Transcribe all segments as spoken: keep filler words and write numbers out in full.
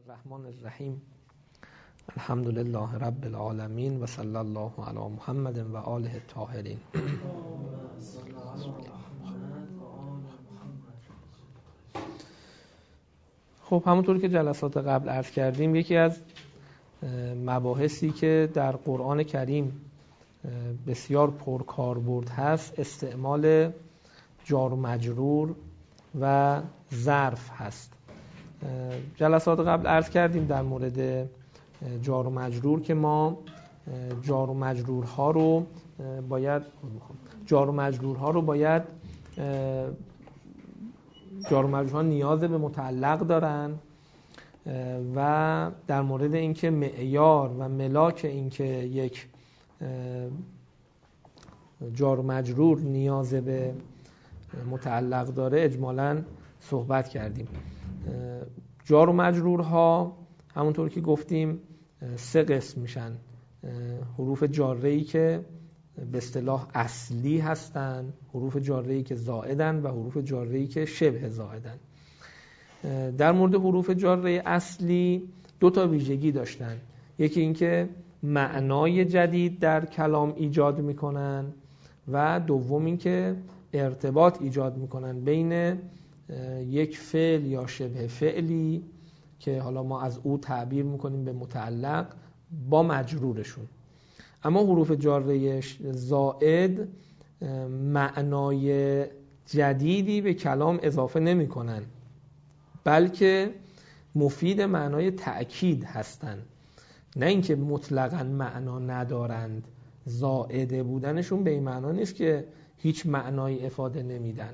الرحمن الرحیم. الحمد لله رب العالمین و صلی الله علی محمد و آله الطاهرین. خب همونطور که جلسات قبل عرض کردیم، یکی از مباحثی که در قرآن کریم بسیار پرکاربرد هست استعمال جار و مجرور و ظرف هست. جلسات قبل عرض کردیم در مورد جار و مجرور که ما جار و مجرورها رو باید جار و مجرورها رو باید جار و مجرورها نیاز به متعلق دارن و در مورد اینکه معیار و ملاک اینکه یک جار و مجرور نیاز به متعلق داره اجمالاً صحبت کردیم. جار و مجرورها همونطور که گفتیم سه قسم میشن: حروف جاره‌ای که به اصطلاح اصلی هستن، حروف جاره‌ای که زائدن و حروف جاره‌ای که شبه زائدن. در مورد حروف جاره اصلی دو تا ویژگی داشتن. یکی اینکه معنای جدید در کلام ایجاد میکنن و دوم اینکه ارتباط ایجاد میکنن بین یک فعل یا شبه فعلی که حالا ما از او تعبیر میکنیم به متعلق با مجرورشون. اما حروف جاره زائد معنای جدیدی به کلام اضافه نمیکنن، بلکه مفید معنای تأکید هستند، نه اینکه مطلقاً معنا ندارند. زائده بودنشون به این معنا نیست که هیچ معنایی افاده نمیدن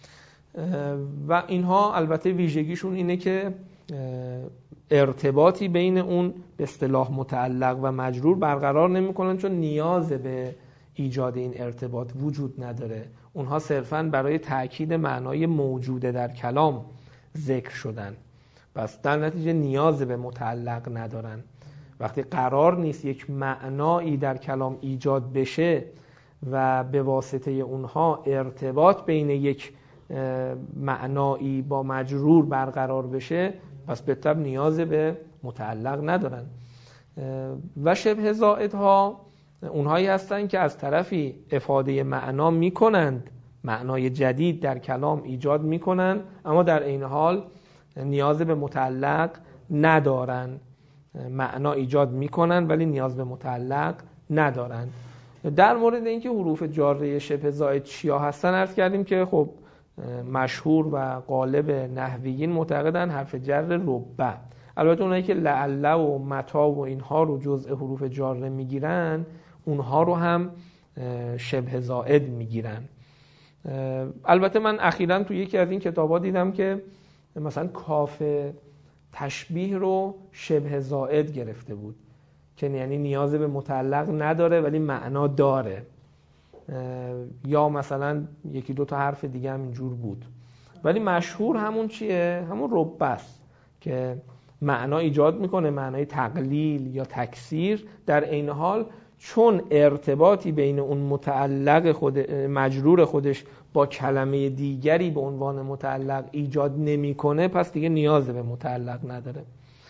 و اینها البته ویژگیشون اینه که ارتباطی بین اون به اصطلاح متعلق و مجرور برقرار نمیکنن، چون نیاز به ایجاد این ارتباط وجود نداره. اونها صرفاً برای تأکید معنای موجوده در کلام ذکر شدن، پس در نتیجه نیاز به متعلق ندارن. وقتی قرار نیست یک معنایی در کلام ایجاد بشه و به واسطه اونها ارتباط بین یک معنایی با مجرور برقرار بشه، پس به طبع نیاز به متعلق ندارن. و شبه زائدها اونهایی هستن که از طرفی افاده معنا میکنند، معنای جدید در کلام ایجاد میکنن، اما در این حال نیاز به متعلق ندارن. معنا ایجاد میکنن ولی نیاز به متعلق ندارن. در مورد اینکه حروف جاره شبه زائد چیا هستن عرض کردیم که خب مشهور و غالب نحویین معتقدن حرف جر ربع. البته اونایی که لعل و متا و اینها رو جزء حروف جاره میگیرن، اونها رو هم شبه زائد میگیرن. البته من اخیراً تو یکی از این کتابا دیدم که مثلا کاف تشبیه رو شبه زائد گرفته بود که یعنی نیاز به متعلق نداره ولی معنا داره، یا مثلا یکی دو تا حرف دیگه هم اینجور بود. ولی مشهور همون چیه؟ همون ربع است که معنا ایجاد میکنه، معنای تقلیل یا تکثیر. در این حال چون ارتباطی بین اون متعلق خود مجرور خودش با کلمه دیگری به عنوان متعلق ایجاد نمیکنه، پس دیگه نیاز به متعلق نداره.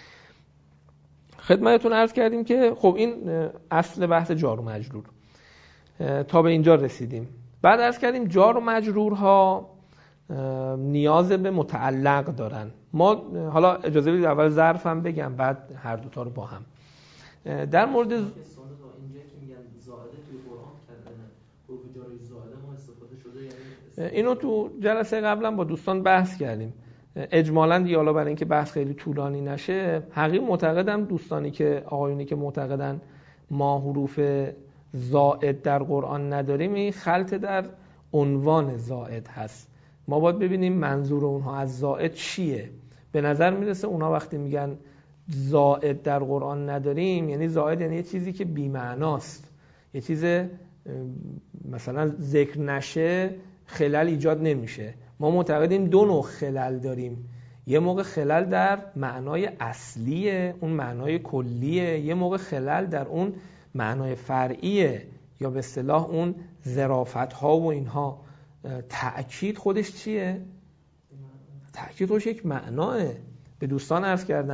خدمتتون عرض کردیم که خب این اصل بحث جار و مجرور. تا به اینجا رسیدیم. بعد عرض کردیم جار و مجرورها نیاز به متعلق دارن. ما حالا اجازه بدید اول ظرف هم بگم بعد هر دو تا رو با هم. در مورد اینجا که میگن زائده توی قرآن کردن حروف جاره زائده ما استفاده شده، یعنی اینو تو جلسه قبلا با دوستان بحث کردیم. اجمالاً دیگه حالا برای اینکه بحث خیلی طولانی نشه، حقیقت معتقدم دوستانی که آقایونی که معتقدن ما حروف زائد در قرآن نداریم، این خلط در عنوان زائد هست. ما باید ببینیم منظور اونها از زائد چیه. به نظر میرسه اونها وقتی میگن زائد در قرآن نداریم، یعنی زائد یعنی یه چیزی که بی‌معناست، یه چیز مثلا ذکر نشه خلل ایجاد نمیشه. ما معتقدیم دو نوع خلل داریم. یه موقع خلل در معنای اصلیه، اون معنای کلیه، یه موقع خلل در اون معنای فرعیه یا به اصطلاح اون ظرافت ها و اینها. تأکید خودش چیه؟ تأکید خودش یک معناه. به دوستان عرض کردم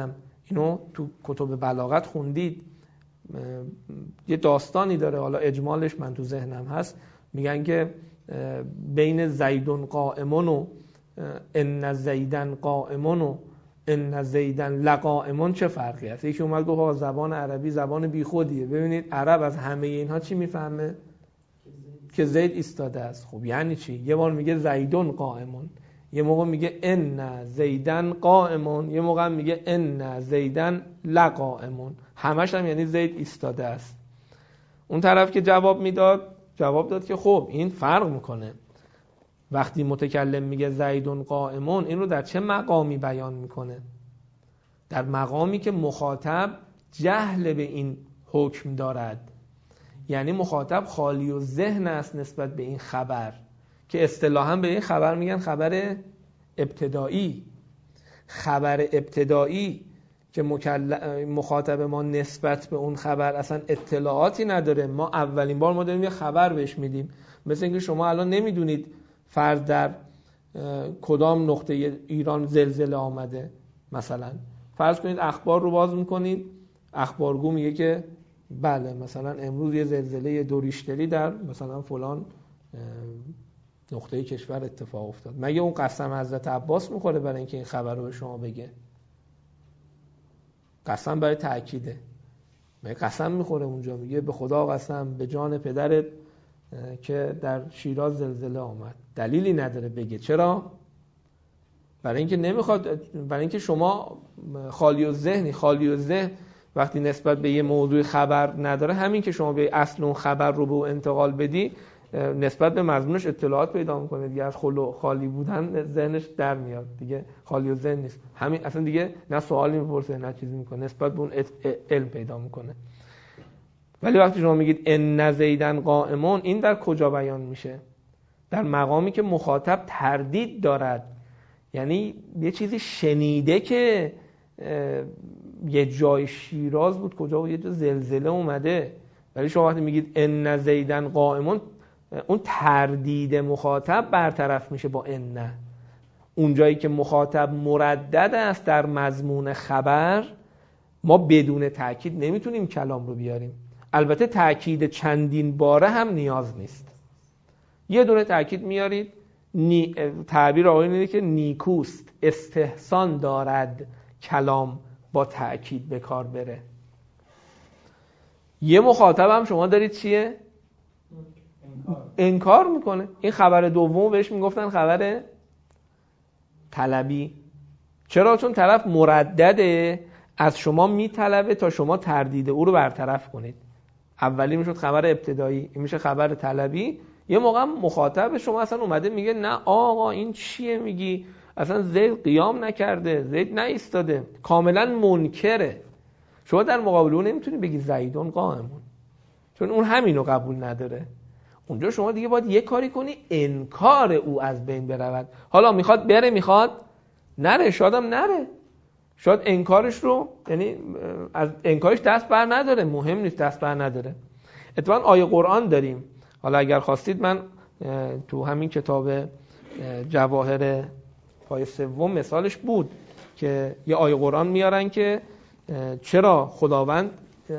اینو تو کتب بلاغت خوندید. یه داستانی داره، حالا اجمالش من تو ذهنم هست، میگن که بین زیدون قائمون و ان زیدن قائمون و ان زیدن لقائمون چه فرقی هست؟ یکی اومد گفت زبان عربی زبان بیخودیه. ببینید عرب از همه اینها چی میفهمه؟ که زید ایستاده است. خب یعنی چی؟ یه بار میگه زیدون قائمون، یه موقع میگه ان زیدن قائمون، یه موقع میگه ان زیدن لقائمون، همش هم یعنی زید ایستاده است. اون طرف که جواب میداد جواب داد که خب این فرق میکنه، وقتی متکلم میگه زیدون قائمون این رو در چه مقامی بیان میکنه؟ در مقامی که مخاطب جهل به این حکم دارد، یعنی مخاطب خالی و ذهن است نسبت به این خبر، که اصطلاحاً به این خبر میگن خبر ابتدایی. خبر ابتدایی که مخاطب ما نسبت به اون خبر اصلا اطلاعاتی نداره، ما اولین بار ما داریم یه خبر بهش میدیم. مثل اینکه شما الان نمیدونید فرض در کدام نقطه ایران زلزله آمده، مثلا فرض کنید اخبار رو باز میکنید، اخبارگو میگه که بله مثلا امروز یه زلزله دو ریشتری در مثلا فلان نقطه کشور اتفاق افتاد. مگه اون قسم حضرت عباس میخوره برای اینکه این خبر رو به شما بگه؟ قسم برای تأکیده. مگه قسم میخوره اونجا میگه به خدا قسم به جان پدرت که در شیراز زلزله آمد؟ دلیلی نداره بگه. چرا؟ برای اینکه نمیخواد، برای اینکه شما خالی و ذهنی. خالی و ذهن وقتی نسبت به یه موضوع خبر نداره، همین که شما به اصل اون خبر رو به او انتقال بدی نسبت به مضمونش اطلاعات پیدا میکنه دیگه. از خلو خالی بودن ذهنش در میاد دیگه، خالی و ذهن نیست. همین اصلا دیگه نه سوالی میپرسه نه چیزی میکنه، نسبت به اون علم پیدا میکنه. ولی وقتی شما میگید ان زیدن قائمون، این در کجا بیان میشه؟ در مقامی که مخاطب تردید دارد، یعنی یه چیزی شنیده که یه جای شیراز بود کجا بود یه جا زلزله اومده. ولی شما وقتی میگید ان زیدن قائمون، اون تردید مخاطب برطرف میشه با ان. اون جایی که مخاطب مردد است در مضمون خبر، ما بدون تأکید نمیتونیم کلام رو بیاریم. البته تأکید چندین باره هم نیاز نیست، یه دونه تأکید میارید. نی... تعبیر آقایون اینه که نیکوست، استحسان دارد کلام با تأکید به کار بره. یه مخاطب هم شما دارید چیه؟ انکار, انکار میکنه. این خبر دوم بهش میگفتن خبر طلبی. چرا؟ چون طرف مردده، از شما میطلبه تا شما تردید او رو برطرف کنید. اولی میشد خبر ابتدایی، این میشه خبر طلبی. یه موقع مخاطب شما اصلا اومده میگه نه آقا این چیه میگی، اصلا زید قیام نکرده، زید نایستاده، کاملا منکره. شما در مقابل اون نمیتونی بگی زیدون قائمون، چون اون همینو قبول نداره. اونجا شما دیگه باید یه کاری کنی انکار او از بین برود. حالا میخواد بره، میخواد نره، شادم نره، شاید انکارش رو، یعنی از انکارش دست بر نداره، مهم نیست دست بر نداره. اتفاقا آیه قرآن داریم، حالا اگر خواستید من تو همین کتاب جواهر پای سوم مثالش بود که یه آیه قرآن میارن که چرا خداوند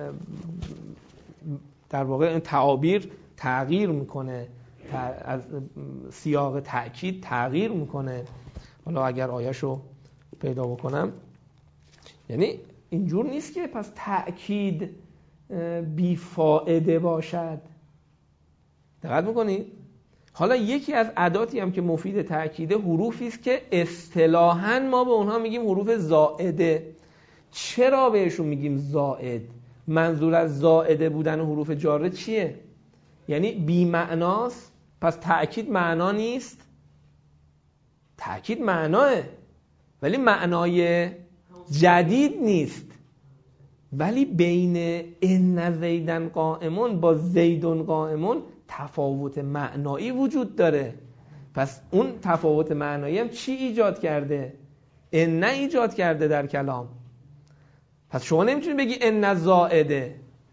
در واقع این تعابیر تغییر میکنه، از سیاق تأکید تغییر میکنه. حالا اگر آیه‌شو پیدا بکنم، یعنی اینجور نیست که پس تأکید بیفائده باشد. دقت میکنید؟ حالا یکی از اداتی هم که مفید تأکیده حروفی است که اصطلاحاً ما به اونها میگیم حروف زائده. چرا بهشون میگیم زائد؟ منظور از زائده بودن حروف جاره چیه؟ یعنی بی معناست. پس تأکید معنا نیست؟ تأکید معناه، ولی معنای جدید نیست. ولی بین ان زیدن قائمون با زیدون قائمون تفاوت معنایی وجود داره. پس اون تفاوت معنایی هم چی ایجاد کرده؟ ان ایجاد کرده در کلام. پس شما نمیتونید بگی ان زائده.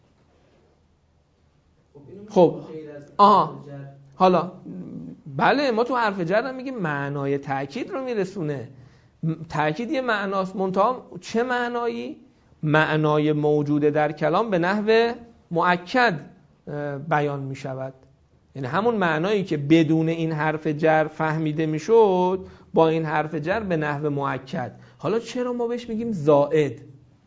خب آها، حالا بله ما تو حرف جر هم میگیم معنای تأکید رو میرسونه. تأکید یه معناست، منتها چه معنایی؟ معنای موجوده در کلام به نحو مؤکد بیان می شود. یعنی همون معنایی که بدون این حرف جر فهمیده می شد با این حرف جر به نحو مؤکد. حالا چرا ما بهش میگیم زائد؟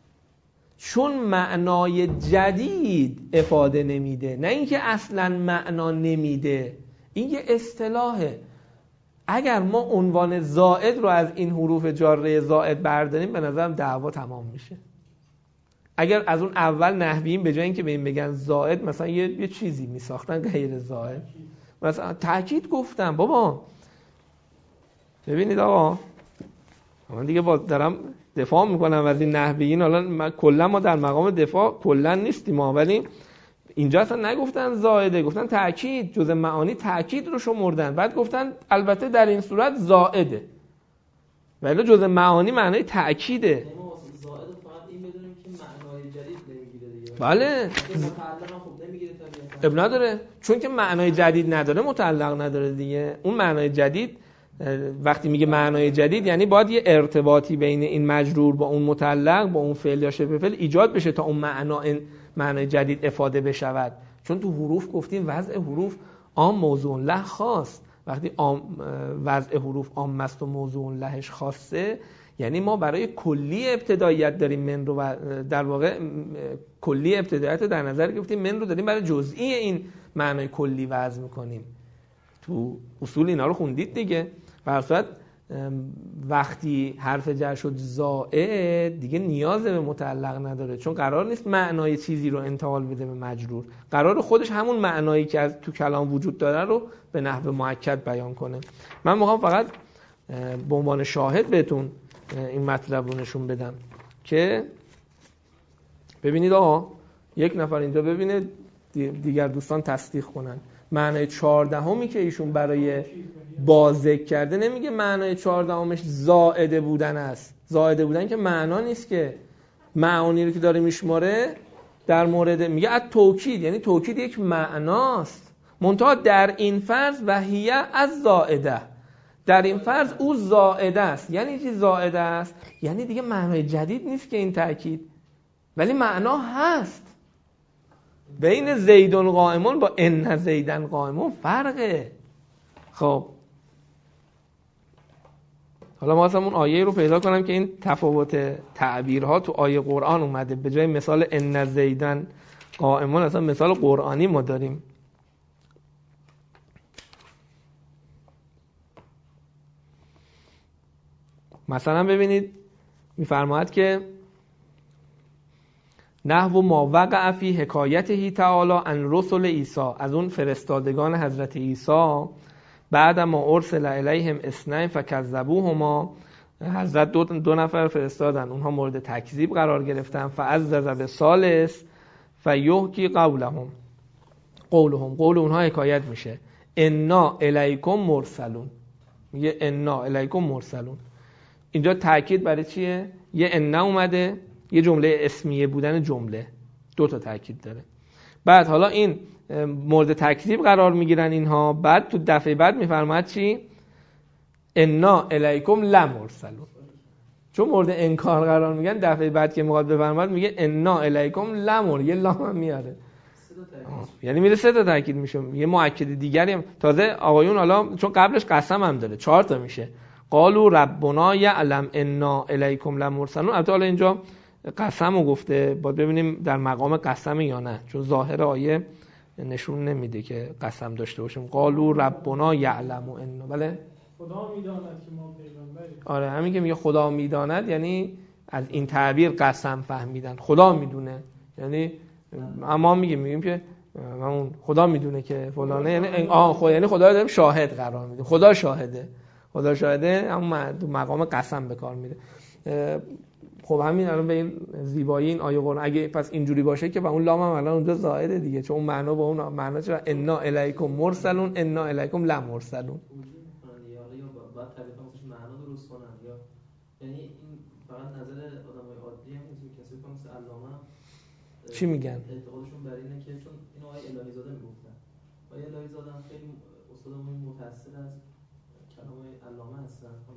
چون معنای جدید افاده نمیده، نه اینکه اصلا معنا نمیده. این یه اصطلاحه. اگر ما عنوان زائد رو از این حروف جاره زائد برداریم به نظرم دعوا تمام میشه. اگر از اون اول نحویین به جای اینکه به این بگن زائد مثلا یه, یه چیزی میساختن غیر زائد، مثلا تأکید گفتم بابا. ببینید آقا، من دیگه باز دارم دفاع میکنم از این نحویین. حالا کلا ما در مقام دفاع کلا نیستیم ما، ولی اینجا اصلا نگفتن زائده، گفتن تأکید. جز معانی تأکید رو شمردن، بعد گفتن البته در این صورت زائده، ولی جز معانی معنای تأکیده. زائد فقط این بدونیم که معنای جدید نمیگیره دیگه. بله متعلق خوب نمیگیره طبیعتا. اب نداره، چون که معنای جدید نداره متعلق نداره دیگه. اون معنای جدید وقتی میگه معنای جدید یعنی باید یه ارتباطی بین این مجرور با اون متعلق با اون فعل یا شبه فعل ایجاد بشه تا اون معنا این معنای جدید افاده بشود. چون تو حروف گفتیم وضع حروف عام موضوع له خاص. وقتی وضع حروف عام است و موضوع لهش خاصه، یعنی ما برای کلی ابتداییت داریم من رو، در واقع کلی ابتداییت در نظر گرفتیم، من رو داریم برای جزئی این معنای کلی وضع میکنیم. تو اصول اینا رو خوندید دیگه. در صورت وقتی حرف جر شد زائد دیگه نیاز به متعلق نداره، چون قرار نیست معنای چیزی رو انتقال بده به مجرور، قرار خودش همون معنایی که از تو کلام وجود داره رو به نحو مؤکد بیان کنه. من میخوام فقط به عنوان شاهد بهتون این مطلب رو نشون بدم که ببینید آقا، یک نفر اینجا ببینه دیگر دوستان تصدیق کنن. معنای چهاردهمی که ایشون برای با ذکر کرده نمیگه معنای چهاردهمش زائده بودن است. زائده بودن که معنا نیست، که معانی رو که داره میشماره در مورد میگه ات توکید، یعنی توکید یک معناست. منتها در این فرض وحیه از زائده، در این فرض او زائده است. یعنی چی زائده است؟ یعنی دیگه معنای جدید نیست که این تأکید، ولی معنا هست. بین زیدون قائمون با ان زیدن قائمون فرقه. خب حالا ما اصلا اون آیه رو پیدا کنم که این تفاوت تعبیرها تو آیه قرآن اومده. به جای مثال ان زیدن قائمون اصلا مثال قرآنی ما داریم. مثلا ببینید میفرماید که نحو ما وقع فی حکایته تعالی عن رسل عیسی، از اون فرستادگان حضرت عیسی بعد ما ارسل الیهم اثنین فکذبوهما، حضرت دو, دو نفر فرستادن، اونها مورد تکذیب قرار گرفتن. فعزز بالثالث فیحکی قولهم قولهم قول اونها حکایت میشه انا الیکم مرسلون، میگه انا الیکم مرسلون. اینجا تاکید برای چیه؟ یه ان اومده، یه جمله اسمیه بودن جمله، دو تا تاکید داره. بعد حالا این مورد تکذیب قرار میگیرن اینها، بعد تو دفعه بعد میفرماید چی؟ انا الیکم لمرسلون. چون مورد انکار قرار میگن، دفعه بعد که میخواد بفرماید میگه انا الیکم لمر، یه لام هم میاره، یعنی میره سه تا تاکید میشه. یه مؤکد دیگری هم تازه آقایون، حالا چون قبلش قسم هم داره چهار تا میشه. قالوا ربنا یعلم انا الیکم لمرسلون. البته حالا اینجا قسم رو گفته، باید ببینیم در مقام قسم یا نه، چون ظاهر آیه نشون نمیده که قسم داشته باشیم. قالوا ربنا یعلم انا، بله خدا میداند که ما پیغمبریم. آره همین که میگه خدا میداند، یعنی از این تعبیر قسم فهمیدن. خدا میدونه، یعنی اما میگیم میگیم که همون خدا میدونه که فلانه، یعنی آه خدا، یعنی خدا رو داریم شاهد قرار میده. خدا شاهده، خدا شاهده، اما مقام قسم به کار میده. خب همین الان به این زیبایی این آیه قرآن اگه پس اینجوری باشه که و اون لام هم الان اونجا زائده دیگه، چون اون معنا با اون معنا چرا انا الیکم مرسلون انا الیکم لمرسلون. بعد طبیعتا واسش معنا درست کنن، یا یعنی این فقط نظر آدمای عادی هم نیست، کسی که مثل علامه چی میگن؟ اعتقادشون بر اینه که چون این آقای الهی زاده میگفتن، آقای الهی زاده خیلی استاد متأثر از کلام علامه هستن. حالا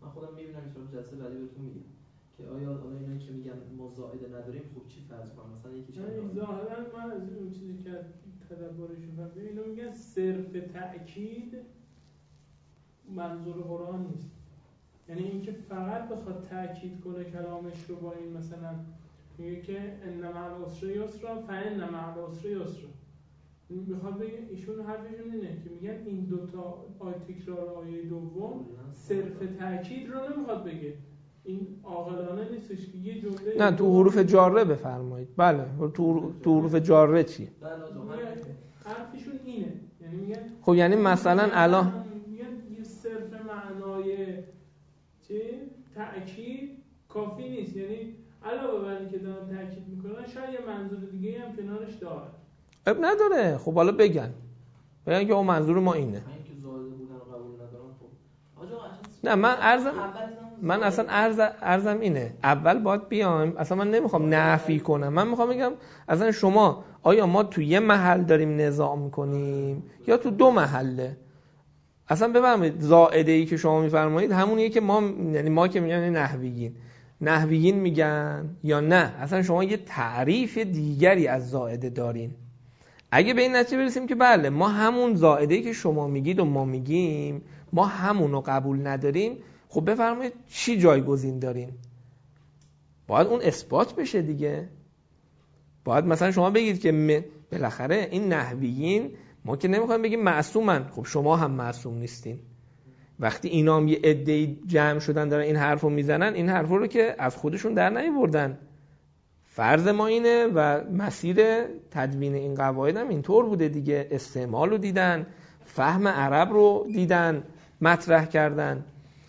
من خودم میبینم ان شاء الله جلسه بعدی بهتون میگم که آیا حالا اینایی که میگن ما زائده نداریم خب چی فرض کنم مثلا یکی چند ظاهرا من از این چیزی که تدبرشون فهمیدم اینو میگن صرف تأکید منظور قرآن نیست، یعنی اینکه فقط بخواد تأکید کنه کلامش رو با این مثلا میگه که ان مع العسر یسرا فان مع العسر یسرا، میخواد بگه ایشون حرفشون اینه که میگن این دوتا آیه تکرار آیه دوم صرف تأکید رو نمیخواد بگه، این عاقلانه نیستش که یه جمله نه تو حروف جاره بفرمایید. بله تو تو حروف جاره چی؟ حرفشون اینه، یعنی میگن خب یعنی مثلا الان میگن یه صرف معنای چه تأکید کافی نیست، یعنی علاوه بر اینکه دارن تأکید میکنن شاید یه منظور دیگه هم کنارش داره. اب نداره. خب حالا بگن بگن که اون منظور ما اینه. من که زائده بودن و قبول ندارم. خب آجا نه من عرضم من اصلا عرض عرضم اینه اول باید بیایم، اصلا من نمیخوام نفی کنم، من میخوام بگم اصلا شما آیا ما تو یه محل داریم نزاع میکنیم یا تو دو محله؟ اصلا بفرمایید زائده ای که شما میفرمایید همونیه که ما، یعنی ما که میگن نحویین نحویین میگن یا نه اصلا شما یه تعریف دیگری از زائده دارین؟ اگه به این نتیجه برسیم که بله ما همون زائده ای که شما میگید و ما میگیم ما همونو قبول نداریم، خب بفرمایید چی جایگزین دارین؟ باید اون اثبات بشه دیگه. باید مثلا شما بگید که م... بالاخره این نحویین ما که نمیخوایم بگیم معصومن، خب شما هم معصوم نیستین. وقتی اینا هم یه عده‌ای جمع شدن دارن این حرفو میزنن، این حرفو رو که از خودشون در نیاوردن. فرض ما اینه و مسیر تدوین این قواعد هم اینطور بوده دیگه، استعمال رو دیدن، فهم عرب رو دیدن، مطرح کردن.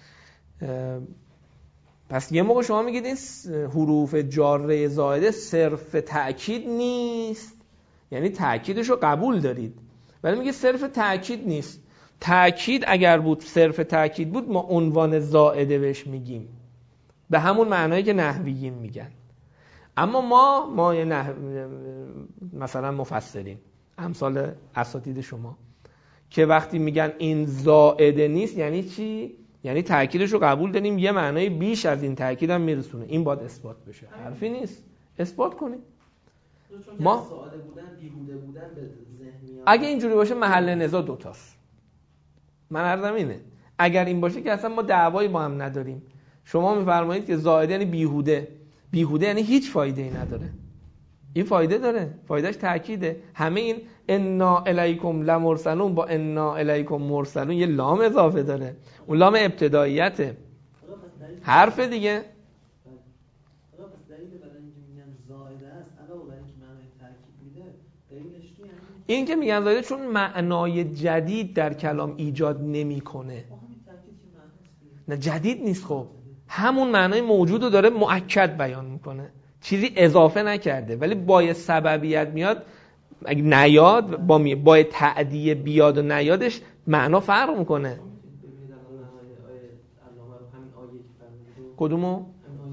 پس یه موقع شما میگید این حروف جاره زائده صرف تأکید نیست، یعنی تأکیدش رو قبول دارید، ولی میگه صرف تأکید نیست. تأکید اگر بود صرف تأکید بود ما عنوان زائده بهش میگیم به همون معنایی که نحویین میگن. اما ما ما یه نحو... مثلا مفسرین امثال اساتید شما که وقتی میگن این زائده نیست یعنی چی؟ یعنی تأکیدش رو قبول داریم، یه معنای بیش از این تأکید هم میرسونه. این باید اثبات بشه، حرفی نیست، اثبات کنید. ما زائده بودن بیهوده بودن به ذهن میاد. اگه اینجوری باشه محل نزاع دوتاست. من عرضم اینه اگر این باشه که اصلا ما دعوایی با هم نداریم. شما میفرمایید که زائده یعنی بیهوده، بیهوده یعنی هیچ فایده ای نداره. این فایده داره، فایدهش تأکیده. همه این انا الیکم لمرسلون با انا الیکم مرسلون یه لام اضافه داره، اون لام ابتداییته، حرف دیگه. حالا پس دلیل برای اینکه میگن زائده است علاوه بر اینکه معنای تأکید میده دلیلش چیه؟ این که میگن زائده چون معنای جدید در کلام ایجاد نمیکنه. نه جدید نیست، خب همون معنای موجود رو داره مؤکد بیان میکنه، چیزی اضافه نکرده. ولی با سببیت میاد، اگه نیاد با می... با تعدیه بیاد و نیادش معنا فرق میکنه. کدومو؟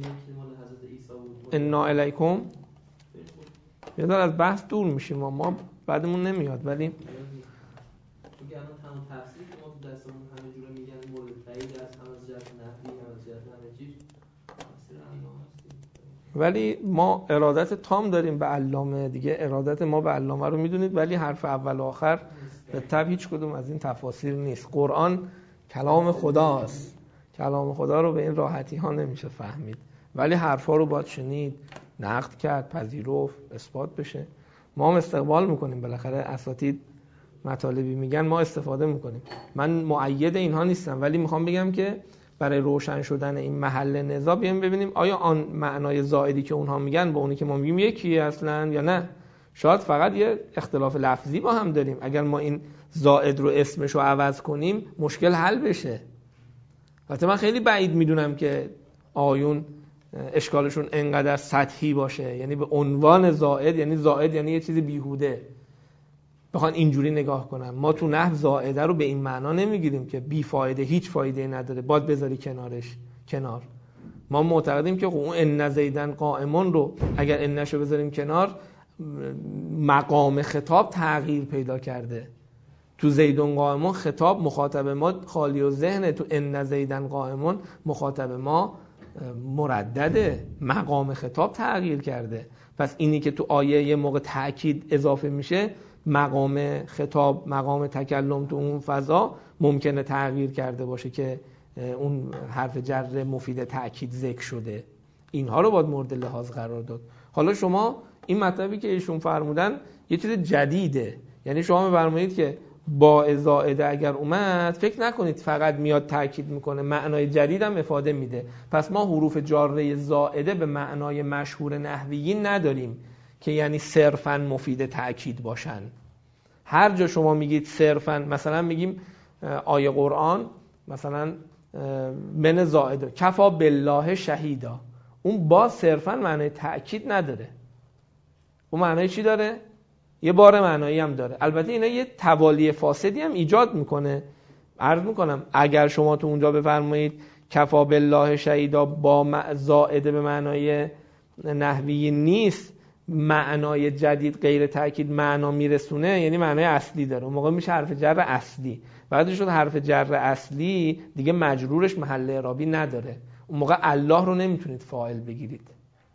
انا الیکم. یه دار از بحث دور میشیم ما, ما بعدمون نمیاد. ولی چون که الان تمام تفسیری که ما تو دستمون همه جوره میگن مورد تایید از هم از جهت نحوی هم از جهت همه چیز تفسیر الله هست. ولی ما ارادت تام داریم به علامه دیگه، ارادت ما به علامه رو میدونید، ولی حرف اول و آخر به طبع هیچ کدوم از این تفاسیر نیست. قرآن کلام خداست، کلام خدا رو به این راحتی ها نمیشه فهمید، ولی حرفا رو باید شنید، نقد کرد، پذیرفت، اثبات بشه. ما هم استقبال میکنیم، بالاخره اساتید مطالبی میگن ما استفاده میکنیم. من مؤید اینها نیستم، ولی میخوام بگم که برای روشن شدن این محل نزاع بیایم ببینیم آیا آن معنای زائدی که اونها میگن با اونی که ما میگیم یکیه اصلا یا نه. شاید فقط یه اختلاف لفظی با هم داریم. اگر ما این زائد رو اسمش رو عوض کنیم مشکل حل بشه. البته من خیلی بعید میدونم که آیون اشکالشون انقدر سطحی باشه، یعنی به عنوان زائد، یعنی زائد یعنی یه چیز بیهوده، بخوان اینجوری نگاه کنم. ما تو نحو زائده رو به این معنا نمیگیریم که بی فایده، هیچ فایده نداره، باید بذاری کنارش کنار. ما معتقدیم که اون ان زیدن قائمون رو اگر انشو بذاریم کنار مقام خطاب تغییر پیدا کرده. تو زیدون قائمون خطاب مخاطب ما خالی و ذهنه، تو ان زیدن قائمون مخاطب ما مردده، مقام خطاب تغییر کرده. پس اینی که تو آیه یه موقع تأکید اضافه میشه، مقام خطاب، مقام تکلم تو اون فضا ممکنه تغییر کرده باشه که اون حرف جر مفید تأکید ذکر شده. اینها رو باید مورد لحاظ قرار داد. حالا شما این مطلبی که ایشون فرمودن یه چیز جدیده، یعنی شما می‌فرمایید که با زائده اگر اومد فکر نکنید فقط میاد تأکید میکنه، معنای جدید هم افاده میده. پس ما حروف جاره زائده به معنای مشهور نحویین نداریم که یعنی صرفاً مفید تأکید باشن. هر جا شما میگید صرفاً، مثلا میگیم آیه قرآن مثلا من زائده کفا بالله شهیدا، اون با صرفاً معنای تأکید نداره. اون معنای چی داره؟ یه بار معنایی هم داره. البته اینا یه توالی فاسدی هم ایجاد میکنه. عرض میکنم اگر شما تو اونجا بفرمایید کفا بالله شهیدا با زائده به معنای نحوی نیست، معنای جدید غیر تأکید معنا میرسونه، یعنی معنای اصلی داره، اون موقع میشه حرف جر اصلی. بعد شد حرف جر اصلی دیگه مجرورش محل اعرابی نداره، اون موقع الله رو نمیتونید فاعل بگیرید.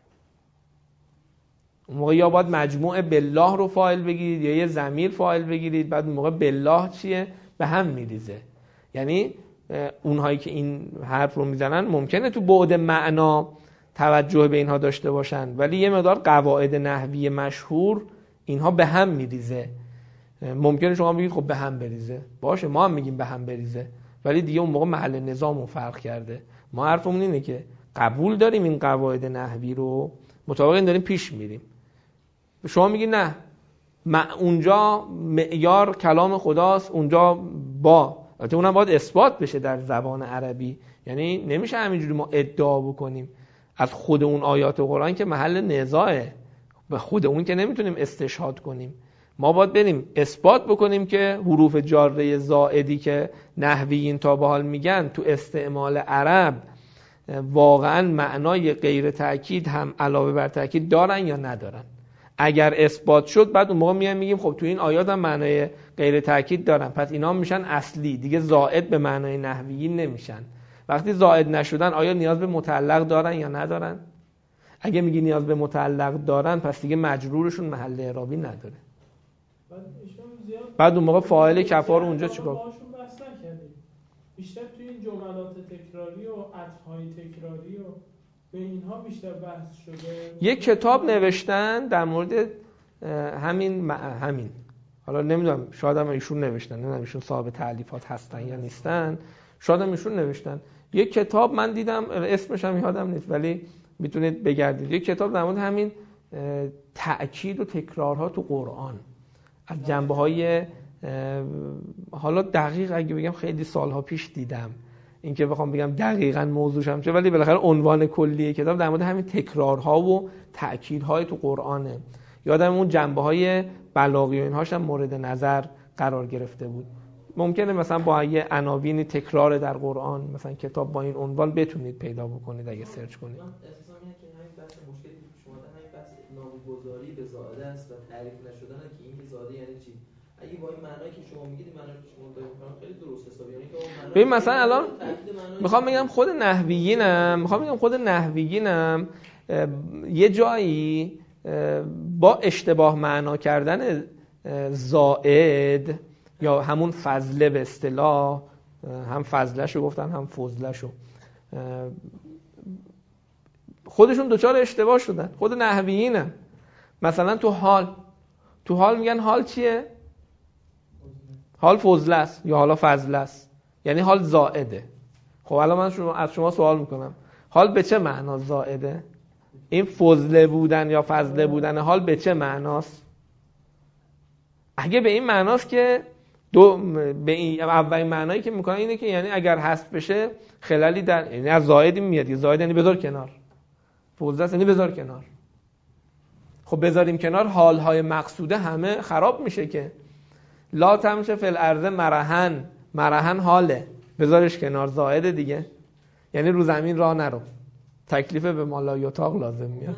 اون موقع یا باید مجموع بالله رو فاعل بگیرید یا یه ضمیر فاعل بگیرید. بعد اون موقع بالله چیه؟ به هم میریزه. یعنی اونهایی که این حرف رو میزنن ممکنه تو بعد معنا توجه به اینها داشته باشن، ولی یه مقدار قواعد نحوی مشهور اینها به هم میریزه. ممکنه شما بگید خب به هم بریزه، باشه ما هم میگیم به هم بریزه، ولی دیگه اون موقع محل نظامو فرق کرده. ما حرفمون اینه که قبول داریم این قواعد نحوی رو، مطابق این داریم پیش میریم. شما میگی نه اونجا معیار کلام خداست، اونجا با البته اونم باید اثبات بشه در زبان عربی، یعنی نمیشه همینجوری ما ادعا بکنیم از خود اون آیات قرآن که محل نزاعه، به خود اون که نمیتونیم استشهاد کنیم. ما باید بریم اثبات بکنیم که حروف جاره زائدی که نحویین تا به حال میگن تو استعمال عرب واقعا معنای غیر تأکید هم علاوه بر تأکید دارن یا ندارن. اگر اثبات شد بعد اون موقع میایم میگیم خب تو این آیات هم معنای غیر تأکید دارن، پس اینا میشن اصلی، دیگه زائد به معنای نحویی نمیشن. وقتی زائد نشدن آیا نیاز به متعلق دارن یا ندارن؟ اگه میگی نیاز به متعلق دارن پس دیگه مجرورشون محل اعرابی نداره. بعد اون موقع فاعل کفا رو اونجا چیکار؟ بیشتر توی این جملات تکراری و عطف‌های تکراری و به اینها بیشتر بحث شده. یک کتاب نوشتن در مورد همین همین حالا نمیدونم شاید هم ایشون نوشتن، نمیدونم ایشون صاحب تألیفات هستن یا نیستن، شاید هم ایشون نوشتن. یک کتاب من دیدم اسمش هم یادم نیست ولی میتونید بگردید، یک کتاب در مورد همین تأکید و تکرارها تو قرآن از جنبه‌های، حالا دقیق اگه بگم خیلی سالها پیش دیدم، اینکه بخوام بگم دقیقاً موضوعش هم چه، ولی بالاخره عنوان کلی کتاب در مورد همین تکرارها و تأکیدهای تو قرآنه. یادم اون جنبه‌های بلاغی و اینهاش هم مورد نظر قرار گرفته بود. ممکنه مثلا با یه عناوین تکرار در قرآن مثلا کتاب با این عنوان بتونید پیدا بکنید اگه سرچ کنید. نامگذاری به زائده است و تعریف نشدن که این زائده یعنی چی؟ اگه با این معنایی که شما میگید این معنایی که شما دارید می‌فرمایید خیلی درست حسابی، یعنی که اون معنی ببین مثلا الان میخوام بگم خود نحویینم میخوام بگم خود نحویینم یه جایی با اشتباه معنا کردن زائد یا همون فضله به اصطلاح، هم فضله‌شو گفتن هم فضله‌شو، خودشون دوچار اشتباه شدن. خود نحویینم مثلا تو حال تو حال میگن حال چیه؟ حال فضله است یا حالا فضله است، یعنی حال زائده. خب الان من شما از شما سوال میکنم حال به چه معنا زائده؟ این فضله بودن یا فضله بودن حال به چه معناست؟ اگه به این معناست که دو به این اولین معنایی که میکنن اینه که یعنی اگر حذف بشه خلالی در، یعنی از زائدی میاد، زائد یعنی بذار کنار، فضله یعنی بذار کنار. خب بذاریم کنار حالهای مقصوده همه خراب میشه که لا تمشه فی الارض مرحن، مرحن حاله، بذارش کنار، زائد دیگه، یعنی رو زمین راه نرو، تکلیف به مالا یطاق لازم میاد.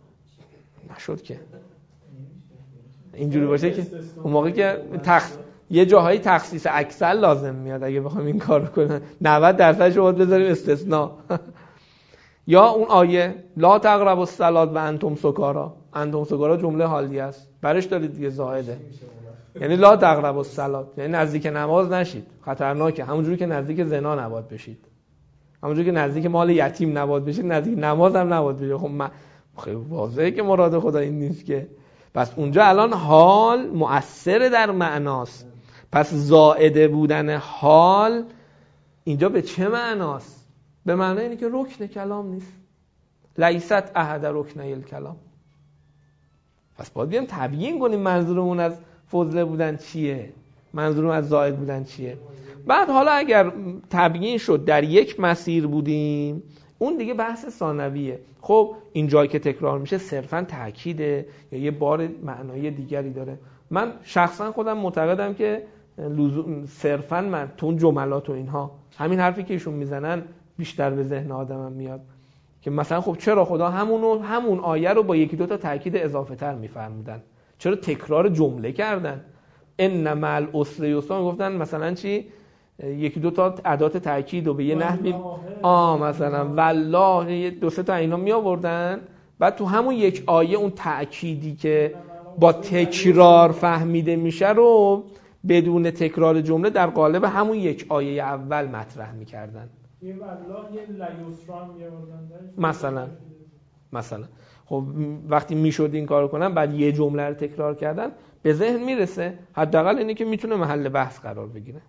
نشد که اینجوری باشه که اون موقع که تخ... یه جاهایی تخصیص اکثر لازم میاد اگه بخوایم این کار کنن، نود درصدش رو باید بذاریم استثناء. یا اون آیه لا تقربوا الصلاة و انتم سکارا، انتم سکارا جمله حالیه است، برش دارید دیگه زائده، یعنی لا تقربوا الصلاة یعنی نزدیک نماز نشید، خطرناکه. همونجوری که نزدیک زنا نباید بشید، همونجوری که نزدیک مال یتیم نباید بشید، نزدیک نماز هم نباید بشید. خب من خیلی واضحه که مراد خدا این نیست که. پس اونجا الان حال مؤثر در معناست. پس زائده بودن حال اینجا به چه معناست؟ به معنی اینه که رکن کلام نیست. لیست احد رکنی الکلام. پس باید بیام تبیین کنیم منظورمون از فضله بودن چیه، منظورمون از زائد بودن چیه. بعد حالا اگر تبیین شد در یک مسیر بودیم، اون دیگه بحث ثانویه. خب این جایی که تکرار میشه صرفاً تأکیده یا یه بار معنای دیگری داره. من شخصا خودم معتقدم که لزوم صرفاً من تو اون جملات و اینها، همین حرفی که ایشون میزنن بیشتر به ذهن آدمم میاد که مثلا خب چرا خدا همونو همون آیه رو با یکی دو تا تأکید اضافه تر میفرمودن، چرا تکرار جمله کردن؟ ان مع العسر یسرا گفتن مثلا چی؟ یکی دو تا ادات تأکید و به یه نحوی آ مثلا والله دو سه تا اینا می آوردن، بعد تو همون یک آیه اون تأکیدی که با تکرار فهمیده میشه رو بدون تکرار جمله در قالب همون یک آیه اول مطرح میکردن. یه والله یه لیسرا می آوردن مثلا مثلا خب وقتی میشد این کارو کنن بعد یه جمله رو تکرار کردن به ذهن میرسه، حداقل اینه که میتونه محل بحث قرار بگیره.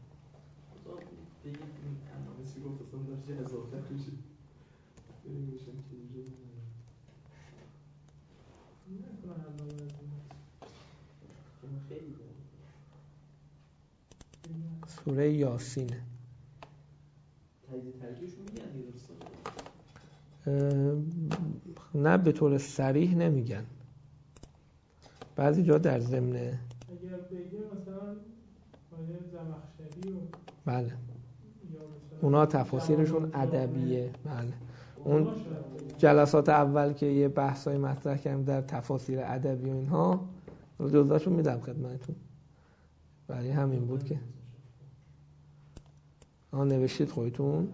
سوره یاسینه. نه به طور صریح نمیگن، بعضی جا در ضمن اگر بگه مثلا آیه زمخشری و بله اونا تفاسیرشون ادبیه. بله اون جلسات اول که یه بحثای مطرح کردم در تفاسیر ادبی و اینها جزءاشو میدم خدمتتون، ولی همین بود که آن نوشتید خودتون.